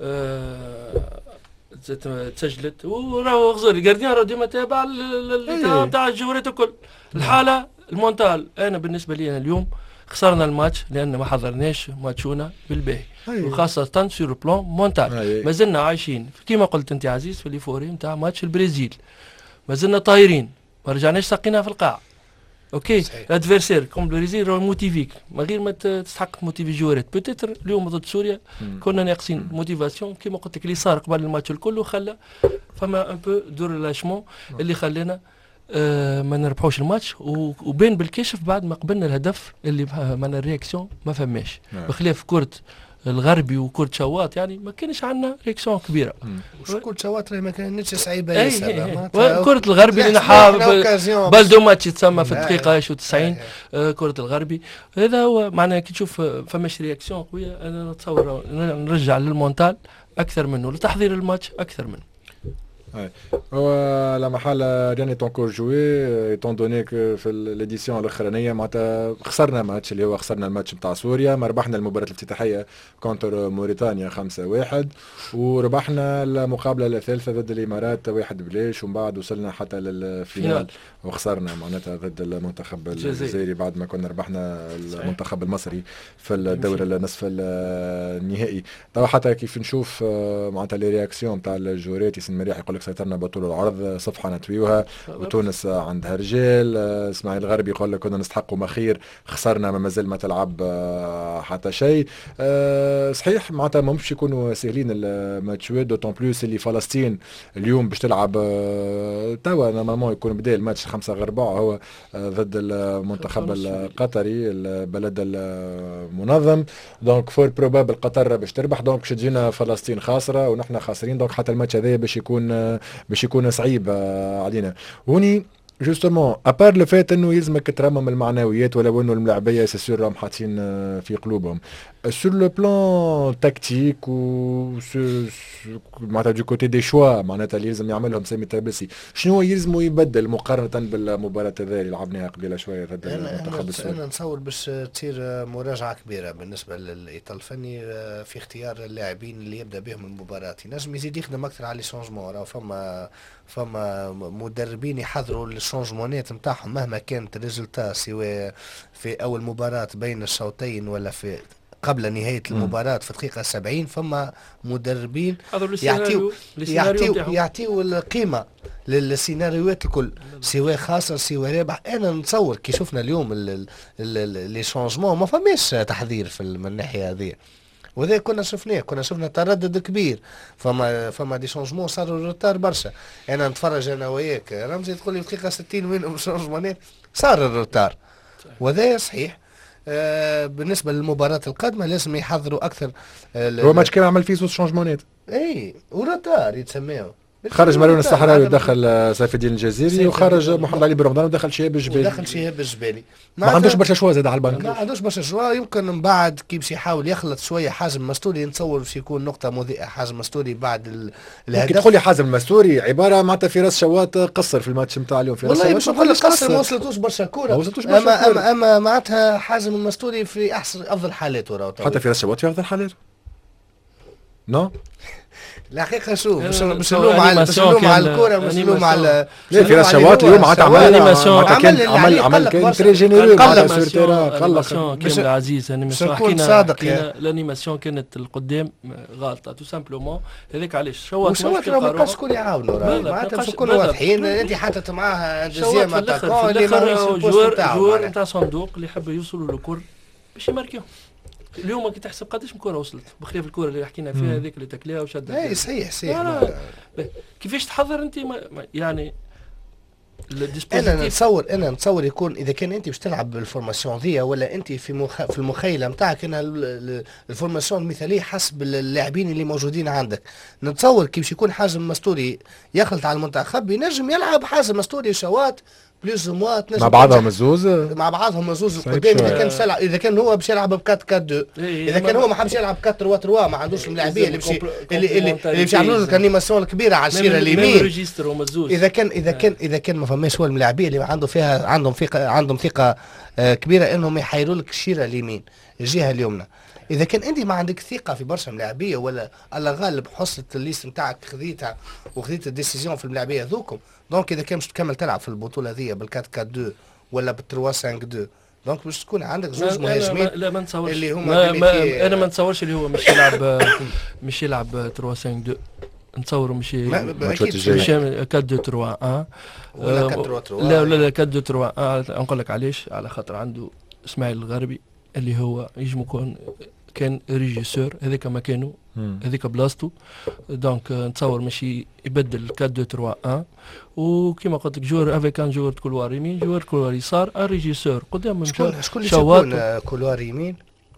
S3: تسجلت وراهو غزوري الجارديان راهو ديما تابع تاع الجوارات الكل. الحاله المونتال انا بالنسبه لي أنا اليوم خسرنا الماتش لان ما حضرناش ماتشونا بالباهي وخاصه سور بلان مونتال. ما زلنا عايشين كيما قلت انت عزيز في ليفوري نتاع ماتش البرازيل. ما زلنا طايرين ما رجعناش ساقينا في القاع. اوكي الادفيرسير كوم البرازيل راه موتيفيك من غير ما تستحق موتيفي جوارات. بوتيتر اليوم ضد سوريا كنا ناقصين موتيفاسيون كيما قلت لك اللي صار قبل الماتش الكل وخلى فما ان بو دو ريلاشمون اللي خلانا آه ما نربحوش الماتش وبين بالكشف بعد ما قبلنا الهدف اللي معنا الرياكسيون ما فماش بخلاف كرة الغربي وكرة شواط يعني ما كانش عندنا رياكسيون كبيره.
S4: وش كرة شواط ما كانتش صعيبه ياسر.
S3: كرة الغربي اللي نحاب بلدو ماتش تسمى في الدقيقه ايش وتسعين آه كرة الغربي هذا هو معناها كي تشوف فماش رياكسيون قويه انا نتصور نرجع للمونتال اكثر منه لتحضير الماتش اكثر منه.
S2: لا محالة راني تونكور جوي ايتون دوني كو في ليديسيون الاخرانيه معناتها خسرنا ماتش اللي هو خسرنا الماتش نتاع سوريا. ما ربحنا المباراه الافتتاحيه كونتر موريتانيا خمسة واحد وربحنا المقابله الثالثه ضد الامارات واحد بلاش ومن بعد وصلنا حتى للفينال وخسرنا معناتها ضد المنتخب الجزائري بعد ما كنا ربحنا المنتخب المصري في الدور النصف النهائي. طبعا حتى كيف نشوف معناتها لي رياكسيون نتاع الجورات ياسين مريح يقول لك سيطرنا بطول العرض صفحه نتويوها وتونس عندها رجال. اسماعيل الغربي يقول لك كنا نستحقوا مخير خسرنا ما مازال ما تلعب حتى شيء. صحيح معناتها ما مش يكونوا سهلين الماتشات دوتون بلوس اللي فلسطين اليوم باش تلعب توا نورمالمون يكون بدا الماتش خمسة غير ربع هو ضد المنتخب القطري البلد المنظم. دونك فور بروبابل قطر باش تربح دونك باش تجينا فلسطين خاسره ونحن خاسرين دونك حتى الماتش هذا باش يكون باش يكون صعيب علينا. هوني جوستومون ابار لو فات انه يلزمك ترمم المعنويات ولو انه الملاعبيه سيسور راهم حاطين في قلوبهم سور لو بلان تكتيك و معناتها دو كوتي دي شوا معناتها اللي يلزم يعملهم سامي الترابلسي شنو يلزموا يبدل مقارنه بالمباراه هذه اللي لعبناها قبيله شويه ضد المنتخب السوري؟
S4: انا نتصور باش تصير مراجعه كبيره بالنسبه للاطار الفني في اختيار اللاعبين اللي يبدا بهم المباراه. ينجم يزيد يخدم اكثر على لي شونجمون. راه فما فما مدربين يحضروا الشونجمونات نتاعهم مهما كانت الريزلتا سواء في اول مباراه بين الشوطين ولا في قبل نهايه المباراه في الدقيقه سبعين. فما مدربين يعطيو يعطيو يعطيو القيمه للسيناريوهات الكل سواء خاسر سواء رابح. انا نتصور كي شفنا اليوم لي شونجمون ما فماش تحضير في من الناحيه هذه وذا كنا شفناه كنا شفنا تردد كبير. فما فما دي شونجمون صاروا روتار برشا. انا نتفرج انا وياك رمزي تقول لي دقيقه ستين وينهم شونجمونات صار الروتار وذا صحيح. آه بالنسبه للمباراه القادمه لازم يحضروا اكثر.
S2: آه هو ماتش كان عمل فيه زوج شونجمونات اي
S4: وروتار يتسميه.
S2: خرج مروان الصحراوي ودخل سيف الدين الجزيري وخرج محمد علي بن رمضان ودخل شهاب الجبالي
S4: ودخل شهاب الجبالي.
S2: ما عندوش برشا شوا زاد على البنك.
S4: ما عندوش برشا شوا. يمكن من بعد كي باش يحاول يخلط شويه حازم مستوري نتصور باش يكون نقطه مضيئه حازم مستوري بعد الهدف.
S2: كي تقول لي حازم مستوري عباره معناتها في راس شواط قصر في الماتش نتاع اليوم في راس
S4: والله باش نقول لك قصر ما وصلتوش برشا كوره. اما اما اما معناتها حازم المستوري في احسن افضل حالاته راهو
S2: حتى في راس شواط في افضل حالاته نو
S4: الحقيقه شوف مش مش نلوم على مش نلوم على الكره مش نلوم على
S2: لا في رشوات اليوم معناتها عمل عمل عمل كان تري جينيرو معناتها سور تيرا قلق
S3: كريم العزيز انيماسيون حكينا الانيماسيون كانت القدام غلطه تو سامبلومون هذاك علاش شوات
S4: شوات راه ما بقاش شكون يعاونوا معناتها باش نكونوا واضحين. انت حتى معاها دوزيام اتاكون اللي ماهوش
S3: جوار جوار نتاع صندوق اللي يحب يوصلوا للكر باش يماركيو. اليوم كي تحسب قداش من كره وصلت بخلاف الكره اللي حكينا فيها هذيك اللي تكليها وشدها.
S4: اي صحيح صحيح.
S3: كيفاش تحضر انت يعني
S4: انا نتصور انا نتصور يكون اذا كان انت باش تلعب بالفورماسيون ذي ولا انت في مخ... في المخيله نتاعك ان الفورماسيون المثاليه حسب اللاعبين اللي موجودين عندك. نتصور كي باش يكون حازم مستوري يخلط على المنتخب ينجم يلعب حازم مستوري شوات بلوز موا
S2: مع بعضهم الزوز
S4: مع بعضهم الزوز قدام. اذا كان سلع... اذا كان هو باش يلعب ب أربعة أربعة اثنين اذا كان هو ما حبش يلعب أربعة ثلاثة ثلاثة ما عندوش اللاعبيه اللي باش اللي اللي باش يعملوا له الانيماسيون الكبيره على الشيره اليمين. اذا كان اذا كان اذا كان ما فماش هو الملاعبيه اللي عنده فيها عندهم ثقه عندهم ثقه كبيره انهم يحيروا لك الشيره اليمين الجهه اليمنى. اذا كان انت ما عندك ثقه في برشا ملاعبيه ولا الله غالب حصلت الليست نتاعك خذيتها وخذيت الديسيزيون في الملاعبيه ذوكم، دونك اذا كان باش تكمل تلعب في البطوله هذه بال أربعة أربعة اثنين ولا بال ثلاثة خمسة اثنين دونك باش تكون عندك زوج مهاجمين.
S3: لا ما نتصورش
S4: اللي هما
S3: ما ما انا ما نتصورش اللي هو مش يلعب مش يلعب ثلاثة خمسة اثنين نتصوروا مش
S2: مش
S3: مش أربعة اثنين ثلاثة اه
S4: ولا أربعة ثلاثة ثلاثة
S3: لا لا لا أربعة اثنين ثلاثة اه نقول لك علاش. على خاطر عنده اسماعيل الغربي اللي هو يجم يكون كان ريجيسور هذاك مكانه هذيك بلاصتو. دونك نتصور ماشي يبدل أربعة اثنين ثلاثة وكما قلت لك جور افيك ان جور كولوار يمين جور كولوار يسار الريجيسور قدام
S4: شكون شكون اللي يكون كولوار يمين؟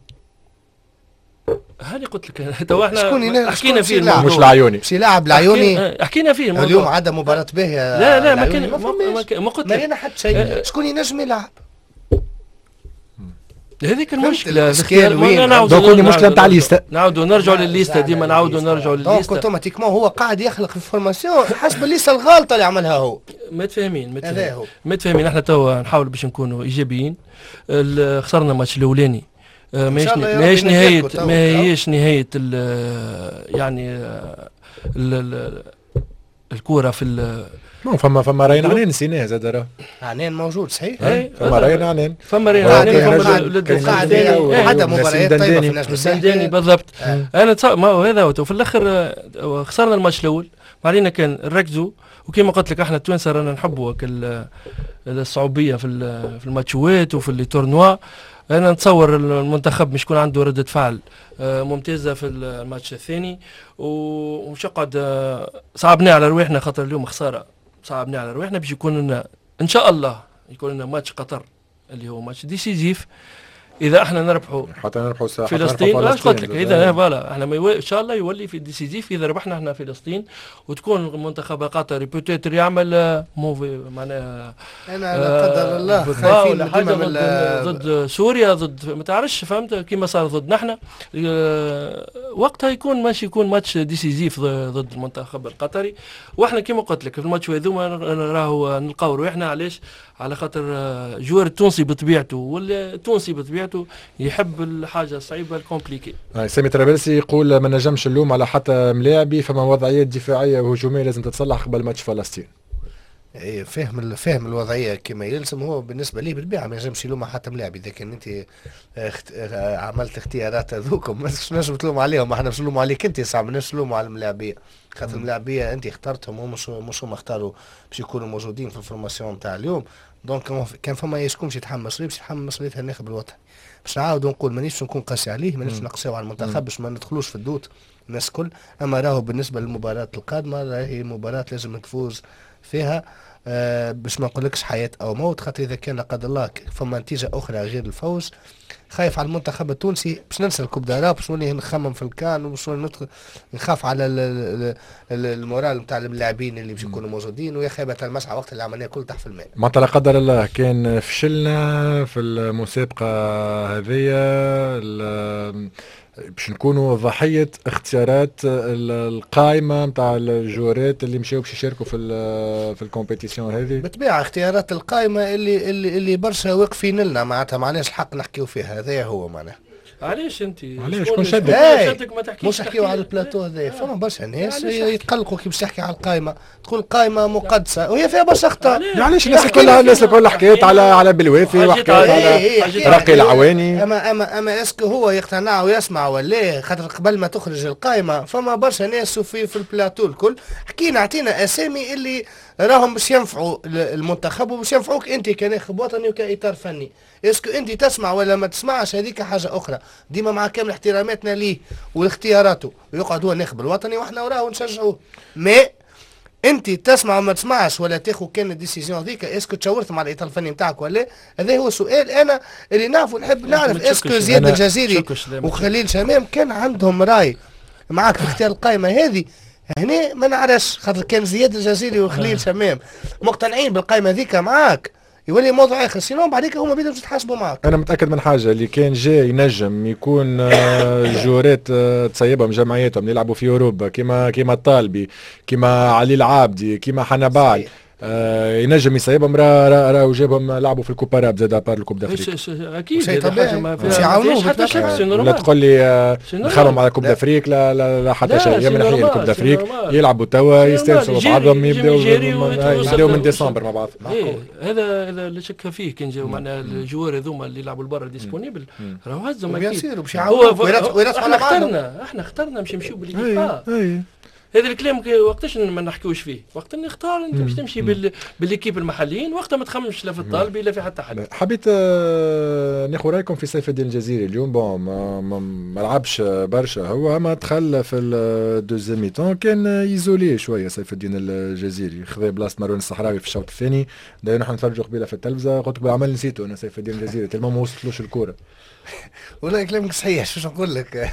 S3: هاني قلت لك تو احنا حكينا فيه
S2: مش العيوني
S4: باش يلعب العيوني
S3: حكينا فيه الموضوع.
S4: اليوم عدا مباراة باهية.
S3: لا لا ما كان ما قلت
S4: لك ما حتى شيء. شكون ينجم يلعب؟
S3: هذيك المشكله
S2: دونك المشكله نتاع الليسته
S3: نعاودوا نرجعوا للليسته ديما نعاودوا نرجعوا للليسته.
S4: دونك اوتوماتيكمون هو قاعد يخلق في الفورماسيون حسب الليسته الغالطه اللي عملها هو.
S3: متفاهمين متفاهمين متفاهمين احنا توا نحاول باش نكونوا ايجابيين. خسرنا الماتش الاولاني ماهيش ماهيش نهايه ماهيش نهايه يعني الكوره في
S2: فما فما راين عنان نسيناه زاد راه
S4: عنان موجود صحيح.
S2: فما راين عنان
S3: فما راين عنان
S4: فما حتى مباريات طيبه في الناس
S3: السنداني بالضبط. انا ما هو هذا في الاخر خسرنا الماتش الاول ما علينا كان نركزوا. وكما قلت لك احنا التوانسه رانا نحبوا الصعوبيه في في الماتشوات وفي لي تورنوا. انا نتصور المنتخب مش يكون عنده ردة فعل ممتازة في الماتش الثاني ومش قعد صعبنا على رواحنا خاطر اليوم خسارة صعبنا على رواحنا باش يكون لنا ان شاء الله يكون لنا ماتش قطر اللي هو ماتش ديسيزيف. اذا احنا نربحوا
S2: حتى نربحوا
S3: فلسطين اش قلت لك اذا فوالا احنا يو... ان شاء الله يولي في ديسيزيف اذا ربحنا احنا فلسطين وتكون المنتخب القطري بوتيتر يعمل موفي معناها
S4: انا لا قدر الله خايفين
S3: حاجه ضد, ضد سوريا ضد ما تعرفش فهمت كيما صار ضدنا احنا اه وقتها يكون ماشي يكون ماتش ديسيزيف ضد المنتخب القطري. واحنا كيما قلت لك في الماتش هذوما راهو نلقاو روحنا علاش على خاطر جوار التونسي بطبيعته والتونسي بطبيعته يحب الحاجه الصعيبه الكومبليكي.
S2: سامي طرابلسي يقول ما نجمش اللوم على حتى ملاعبي فما وضعيات دفاعيه وهجوميه لازم تتصلح قبل ماتش فلسطين.
S4: اي فهم فهم الوضعيه كما يلزم. هو بالنسبه لي بالطبيعه ما ينجمش يلوم حتى ملاعبي. اذا كان انت اخت... عملت اختيارات هذوكم مش نجم تلوم عليهم. احنا باش نلوموا عليك انت صعب مش نلوموا على الملاعبيه خاطر الملاعبيه انت اخترتهم ومش مش هم اختاروا باش يكونوا موجودين في الفورماسيون تاع اليوم. دونك كان فما يشكون باش يتحمل مسؤوليه باش يتحمل مسؤوليه الناخب الوطني. باش نعاودوا نقول مانيش نكون قاسي عليه مانيش نقسيو على المنتخب باش ما ندخلوش في الدوت الناس الكل. اما راهو بالنسبه للمباراه القادمه راهي مباراه لازم تفوز فيها آه باش ما نقولكش حياه او موت. خاطر اذا كان لا قدر الله فما نتيجه اخرى غير الفوز خايف على المنتخب التونسي باش ننسى الكوب دارا باش نولي نخمم في الكان وباش ندخل نخاف على المورال نتاع اللاعبين اللي باش يكونوا موجودين ويا خيبه المسعى وقت اللي عملناه كل تحت في الماء.
S2: معناتها لا قدر الله كان فشلنا في المسابقه هذه باش نكونوا ضحيه اختيارات القائمه نتاع الجورات اللي مشاو باش يشاركوا في في الكومبيتيسيون هذه.
S4: بالطبيعه اختيارات القائمه اللي اللي, اللي برشا واقفين لنا معناتها معناش الحق نحكيو فيها. هذا هو معناها.
S3: علاش انت
S2: علاش شكون شدك؟
S3: شدك ما تحكيش
S4: مش نحكيو على البلاتو هذايا. فما برشا ناس يتقلقوا كي باش تحكي على القائمه تقول القائمه مقدسه وهي فيها برشا اخطاء.
S2: علاش الناس كلها الناس الكل حكيت على على بلوافي وحكيت على راقي العواني.
S4: اما اما اما اسكو هو يقتنع ويسمع ولا خاطر قبل ما تخرج القائمه فما برشا ناس في في البلاتو الكل حكينا اعطينا اسامي اللي راهم باش ينفعوا المنتخب وباش ينفعوك انت كناخب وطني وكاطار فني. اسكو انت تسمع ولا ما تسمعش هذيك حاجه اخرى. ديما مع كامل احتراماتنا ليه واختياراته ويقعد هو الناخب الوطني واحنا وراه ونشجعوه. مي انت تسمع وما تسمعش ولا تاخذ كان الديسيزيون هذيك، اسكو تشاورت مع الاطار الفني نتاعك ولا؟ هذا هو السؤال انا اللي نعرف ونحب نعرف. اسكو زياد الجزيري وخليل شمام كان عندهم راي معاك في اختيار القائمه هذه؟ هنا ما نعرفش، خاطر كان زياد الجزيري وخليل آه. شمام مقتنعين بالقائمه هذيك معاك يولي موضوع اخر، سينو بعديك هما بيدهم يتحاسبوا معاك.
S2: انا متاكد من حاجه، اللي كان جاي ينجم يكون جورات تصيبهم جمعياتهم يلعبوا في اوروبا كيما كيما الطالبي، كيما علي العابدي، كيما حنبال، آه ينجم يصيبهم راه راه را وجابهم لعبوا في الكوبا راب زاد ابار الكوب دافريك.
S3: اكيد
S4: شيء طبيعي
S3: باش يعاونوه حتى شيء.
S2: لا تقول لي نخرهم على كوب دافريك، لا لا لا حتى شيء. من ناحيه الكوب دافريك يلعبوا توا يستانسوا مع بعضهم، يبداو يبداو من ديسمبر مع بعض.
S3: هذا هذا اللي شك فيه كان جاو معنا الجوار هذوما اللي يلعبوا لبرا ديسبونيبل راهو هزهم اكيد
S4: باش يعاونوه.
S3: احنا اخترنا احنا اخترنا باش نمشيو باللي هذا الكلام وقتاش ما نحكيوش فيه، وقت اللي اختار انت باش تمشي بال... بالليكيب المحليين، وقتها ما تخممش لا في الطالب لا في حتى حد.
S2: حبيت آه ناخذ رايكم في سيف الدين الجزيري اليوم. بون ما, ما, ما لعبش برشا هو، اما دخل في الدوزيام ميتون كان ايزولي شويه. سيف الدين الجزيري خذا بلاصه مروان الصحراوي في الشوط الثاني. دايما نحن نتفرجوا قبيله في التلفزه، قلت لك بالعمل نسيته انا سيف الدين الجزيري تلما ما وصلتلوش الكوره.
S4: والله كلامك صحيح، شو نقول لك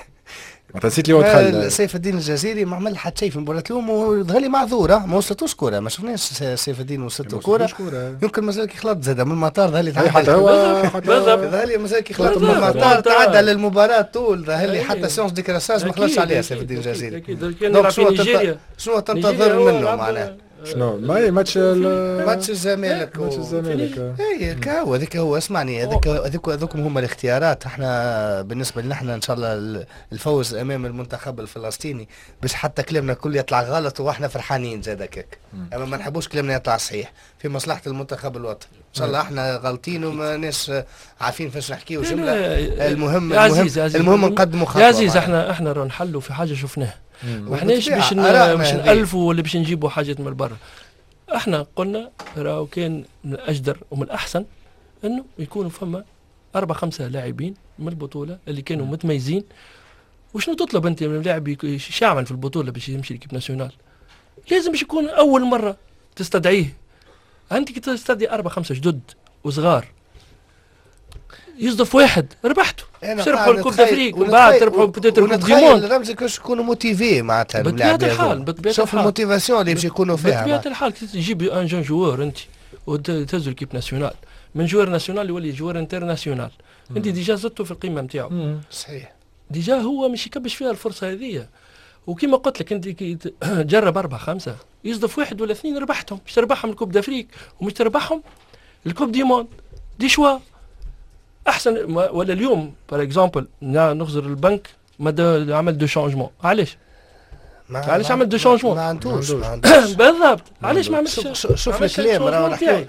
S2: ما نسيت لي هو دخل.
S4: سيف الدين الجزيري ما عمل حتى شيء في مباراة اليوم، وظهر لي معذوره ما وصلتوش كوره، ما شفناش سيف الدين وصلته كوره. يمكن مازال كيخلط زاد من المطار، ظهر لي
S2: حتى هو
S4: ظهر لي مازال كيخلط من المطار، تعدى للمباراه طول، ظهر لي حتى سيونس دي كراساج ما خلصش عليها سيف الدين الجزيري.
S3: اكيد كان يلعب في نيجيريا.
S4: شنو تنتظر منه معناها؟
S2: شنو ما ماتش
S4: ماتش الزمالك
S2: ماتش الزمالك
S4: اي كاو هذيك هو. اسمعني هذيك هذوك هذوكم هما الاختيارات. احنا بالنسبه لنا احنا ان شاء الله الفوز امام المنتخب الفلسطيني باش حتى كلامنا الكل يطلع غلط واحنا فرحانين زاد هكاك، اما ما نحبوش كلامنا يطلع صحيح في مصلحه المنتخب الوطني. ان شاء الله احنا غلطين وما ناس عارفين فاش نحكيو جمله. المهم المهم المهم نقدموا خطوه.
S3: يا عزيز احنا احنا راه نحلوا في حاجه شفناها، ما احناش باش باش نالفوا ولا باش نجيبوا حاجات من برا. احنا قلنا راهو كان من الاجدر ومن الاحسن انه يكونوا فما اربع خمسه لاعبين من البطوله اللي كانوا متميزين. وشنو تطلب انت من لاعب يعمل في البطوله باش يمشي ليكيب ناسيونال؟ لازم باش يكون اول مره تستدعيه. انت كي تستدعي اربع خمسه جدد وصغار يصدف واحد ربحته، تربحوا الكوب دافريك ومن بعد تربحوا بتيت الكوب دي موند.
S4: رمزي كاش يكونوا موتيفي معناتها
S3: بطبيعه الحال. بطبيعه
S4: شوف الموتيفاسيون اللي باش يكونوا فيها.
S3: بطبيعه الحال تجيب ان جون جوار انت وتهزوا الكيب ناسيونال، من جوار ناسيونال يولي جوار انترناسيونال. انت ديجا زدتوا في القيمه نتاعو.
S4: صحيح.
S3: ديجا هو مش يكبش فيها الفرصه هذه. وكما قلت لك انت كي تجرب اربعه خمسه يصدف واحد ولا اثنين ربحتهم، مش تربحهم الكوب دافريك ومش تربحهم الكوب دي موند. دي شوا احسن. ولا اليوم بار اكزومبل نخزر البنك ما عمل دو شانجمون. علاش؟ علاش عمل دو شانجمون؟
S4: ما عندوش
S3: بالضبط. علاش ما عملش؟
S4: شوف الكلام راهو نحكي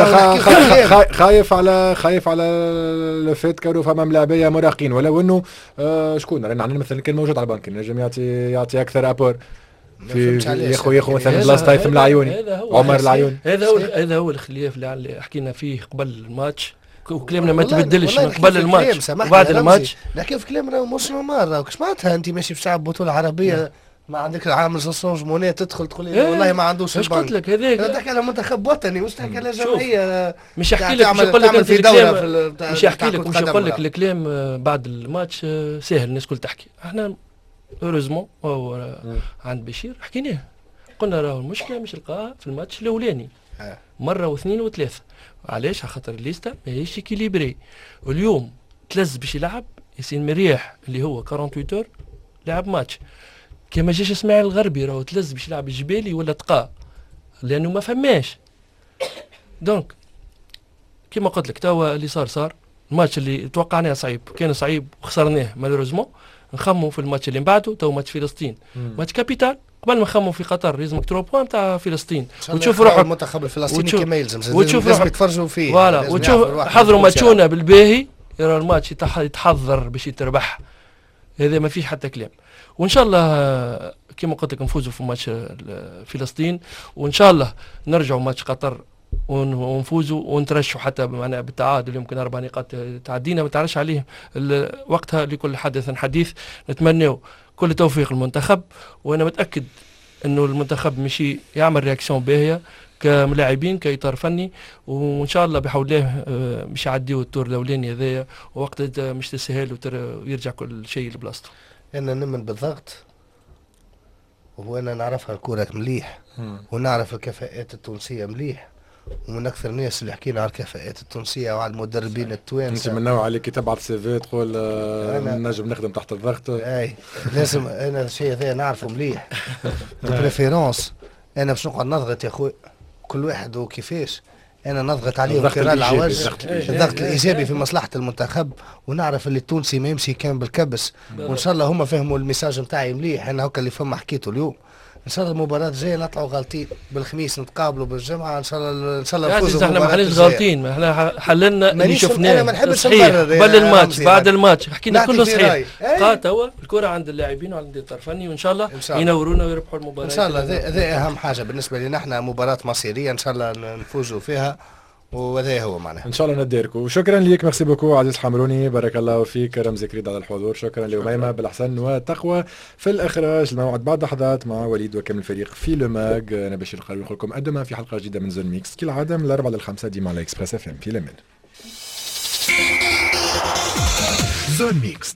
S2: خايف على خايف على الفات كانوا فما ملاعبيه مراهقين، ولو انه آه شكون رانا مثلا كان موجود على البنك نجم يعطي يعطي اكثر ابور في ياخو ياخو مثلا بلاصه هيثم العيوني، عمر العيوني.
S3: هذا هو هذا هو الخلاف اللي حكينا فيه قبل الماتش، وكلامنا ما تبدلش من قبل الماتش وبعد الماتش.
S4: نحكيو في كلام راهو مش نورمال. راهو كش معناتها انت ماشي في شعب بطوله عربيه ما عندك عامل سونجمونات تدخل تقول لي والله ما عندوش
S3: البنك. قلت لك هذاك
S4: تحكي على منتخب وطني مش تحكي على جمعيه.
S3: مش يحكي لك مش يقول لك في دوله مش يحكي لك مش يقول لك الكلام بعد الماتش سهل الناس الكل تحكي. احنا هوريزمون هو عند بشير حكيناه قلنا راهو المشكله مش لقاها في الماتش الاولاني مره واثنين وثلاثه. علاش؟ على خاطر الليستا ماهيش اكيليبري. واليوم تلز باش يلعب ياسين مرياح اللي هو ثمانية وأربعين لعب ماتش. كما جاش اسماعيل الغربي راهو تلز باش يلعب الجبالي ولا تقا لانه ما فماش. دونك كما قلت لك توا اللي صار صار. الماتش اللي توقعناه صعيب كان صعيب وخسرناه مالوريزمون. نخموا في الماتش اللي من بعده تو ماتش فلسطين ماتش كابيتال. قبل ما نخموا في قطر لازمك ترو بوان نتاع فلسطين
S4: وتشوف روحك المنتخب الفلسطيني كما يلزم
S3: وتشوف
S4: لازم يتفرجوا فيه.
S3: فوالا وتشوف حضروا ماتشونا بالباهي يرى الماتش يتحضر باش يتربح. هذا ما فيه حتى كلام. وان شاء الله كما قلت لك نفوزوا في ماتش فلسطين، وان شاء الله نرجعوا ماتش قطر ونفوزوا ونترشوا حتى معنا بالتعادل. يمكن اربع نقاط تعدينا ما تعرفش عليه وقتها. لكل حدث حديث. نتمنوا كل توفيق المنتخب، وانا متاكد انه المنتخب مشي يعمل رياكسيون باهيه كملاعبين كاطار فني، وان شاء الله بحول الله مش يعديوا الدور الاولاني هذايا، ووقت مش تسهل ويرجع كل شيء لبلاصته.
S4: انا نمن بالضغط، وانا نعرفها الكره مليح ونعرف الكفاءات التونسيه مليح، ومن اكثر الناس اللي حكينا على الكفاءات التونسيه وعلى المدربين التوانسه.
S2: انت من نوع اللي كي تبعث سيفي تقول نجم نخدم تحت الضغط.
S4: اي لازم انا الشيء هذا نعرفه مليح. بريفيرونس انا باش نقعد نضغط يا خويا كل واحد وكيفاش، انا نضغط عليهم كرا العوج، الضغط الايجابي في مصلحه المنتخب، ونعرف اللي التونسي ما يمشي كان بالكبس، وان شاء الله هما فهموا الميساج نتاعي مليح. انا هكا اللي فما حكيته اليوم، ان شاء الله المباراه الجايه نطلعوا غالطين، بالخميس نتقابلوا بالجمعه ان شاء الله ان شاء الله نفوزوا.
S3: احنا ما حناش غالطين، احنا حللنا اللي شفناه.
S4: انا ما نحبش
S3: صحيح قبل الماتش بعد الماتش حكينا كله صحيح. قا توا الكره عند اللاعبين وعند الاطار الفني، وان شاء الله ينورونا ويربحوا المباراه
S4: ان شاء الله. هذا اهم حاجه بالنسبه لنا احنا، مباراه مصيريه ان شاء الله نفوزوا فيها، وهذا هو معناها
S2: ان شاء الله نديركم. وشكرا ليك، ميرسي بوكو عزيز حمروني، بارك الله فيك. رمزي كريد على الحضور. شكرا لأميمة بالحسن وتقوى في الاخراج. الموعد بعد لحظات مع وليد وكامل الفريق في لو ماج. انا بشير القروي نقول لكم قدما في حلقه جديده من زون ميكس كالعاده من الاربعه للخمسه ديما على اكسبريس اف ام. في الامان. زون ميكس.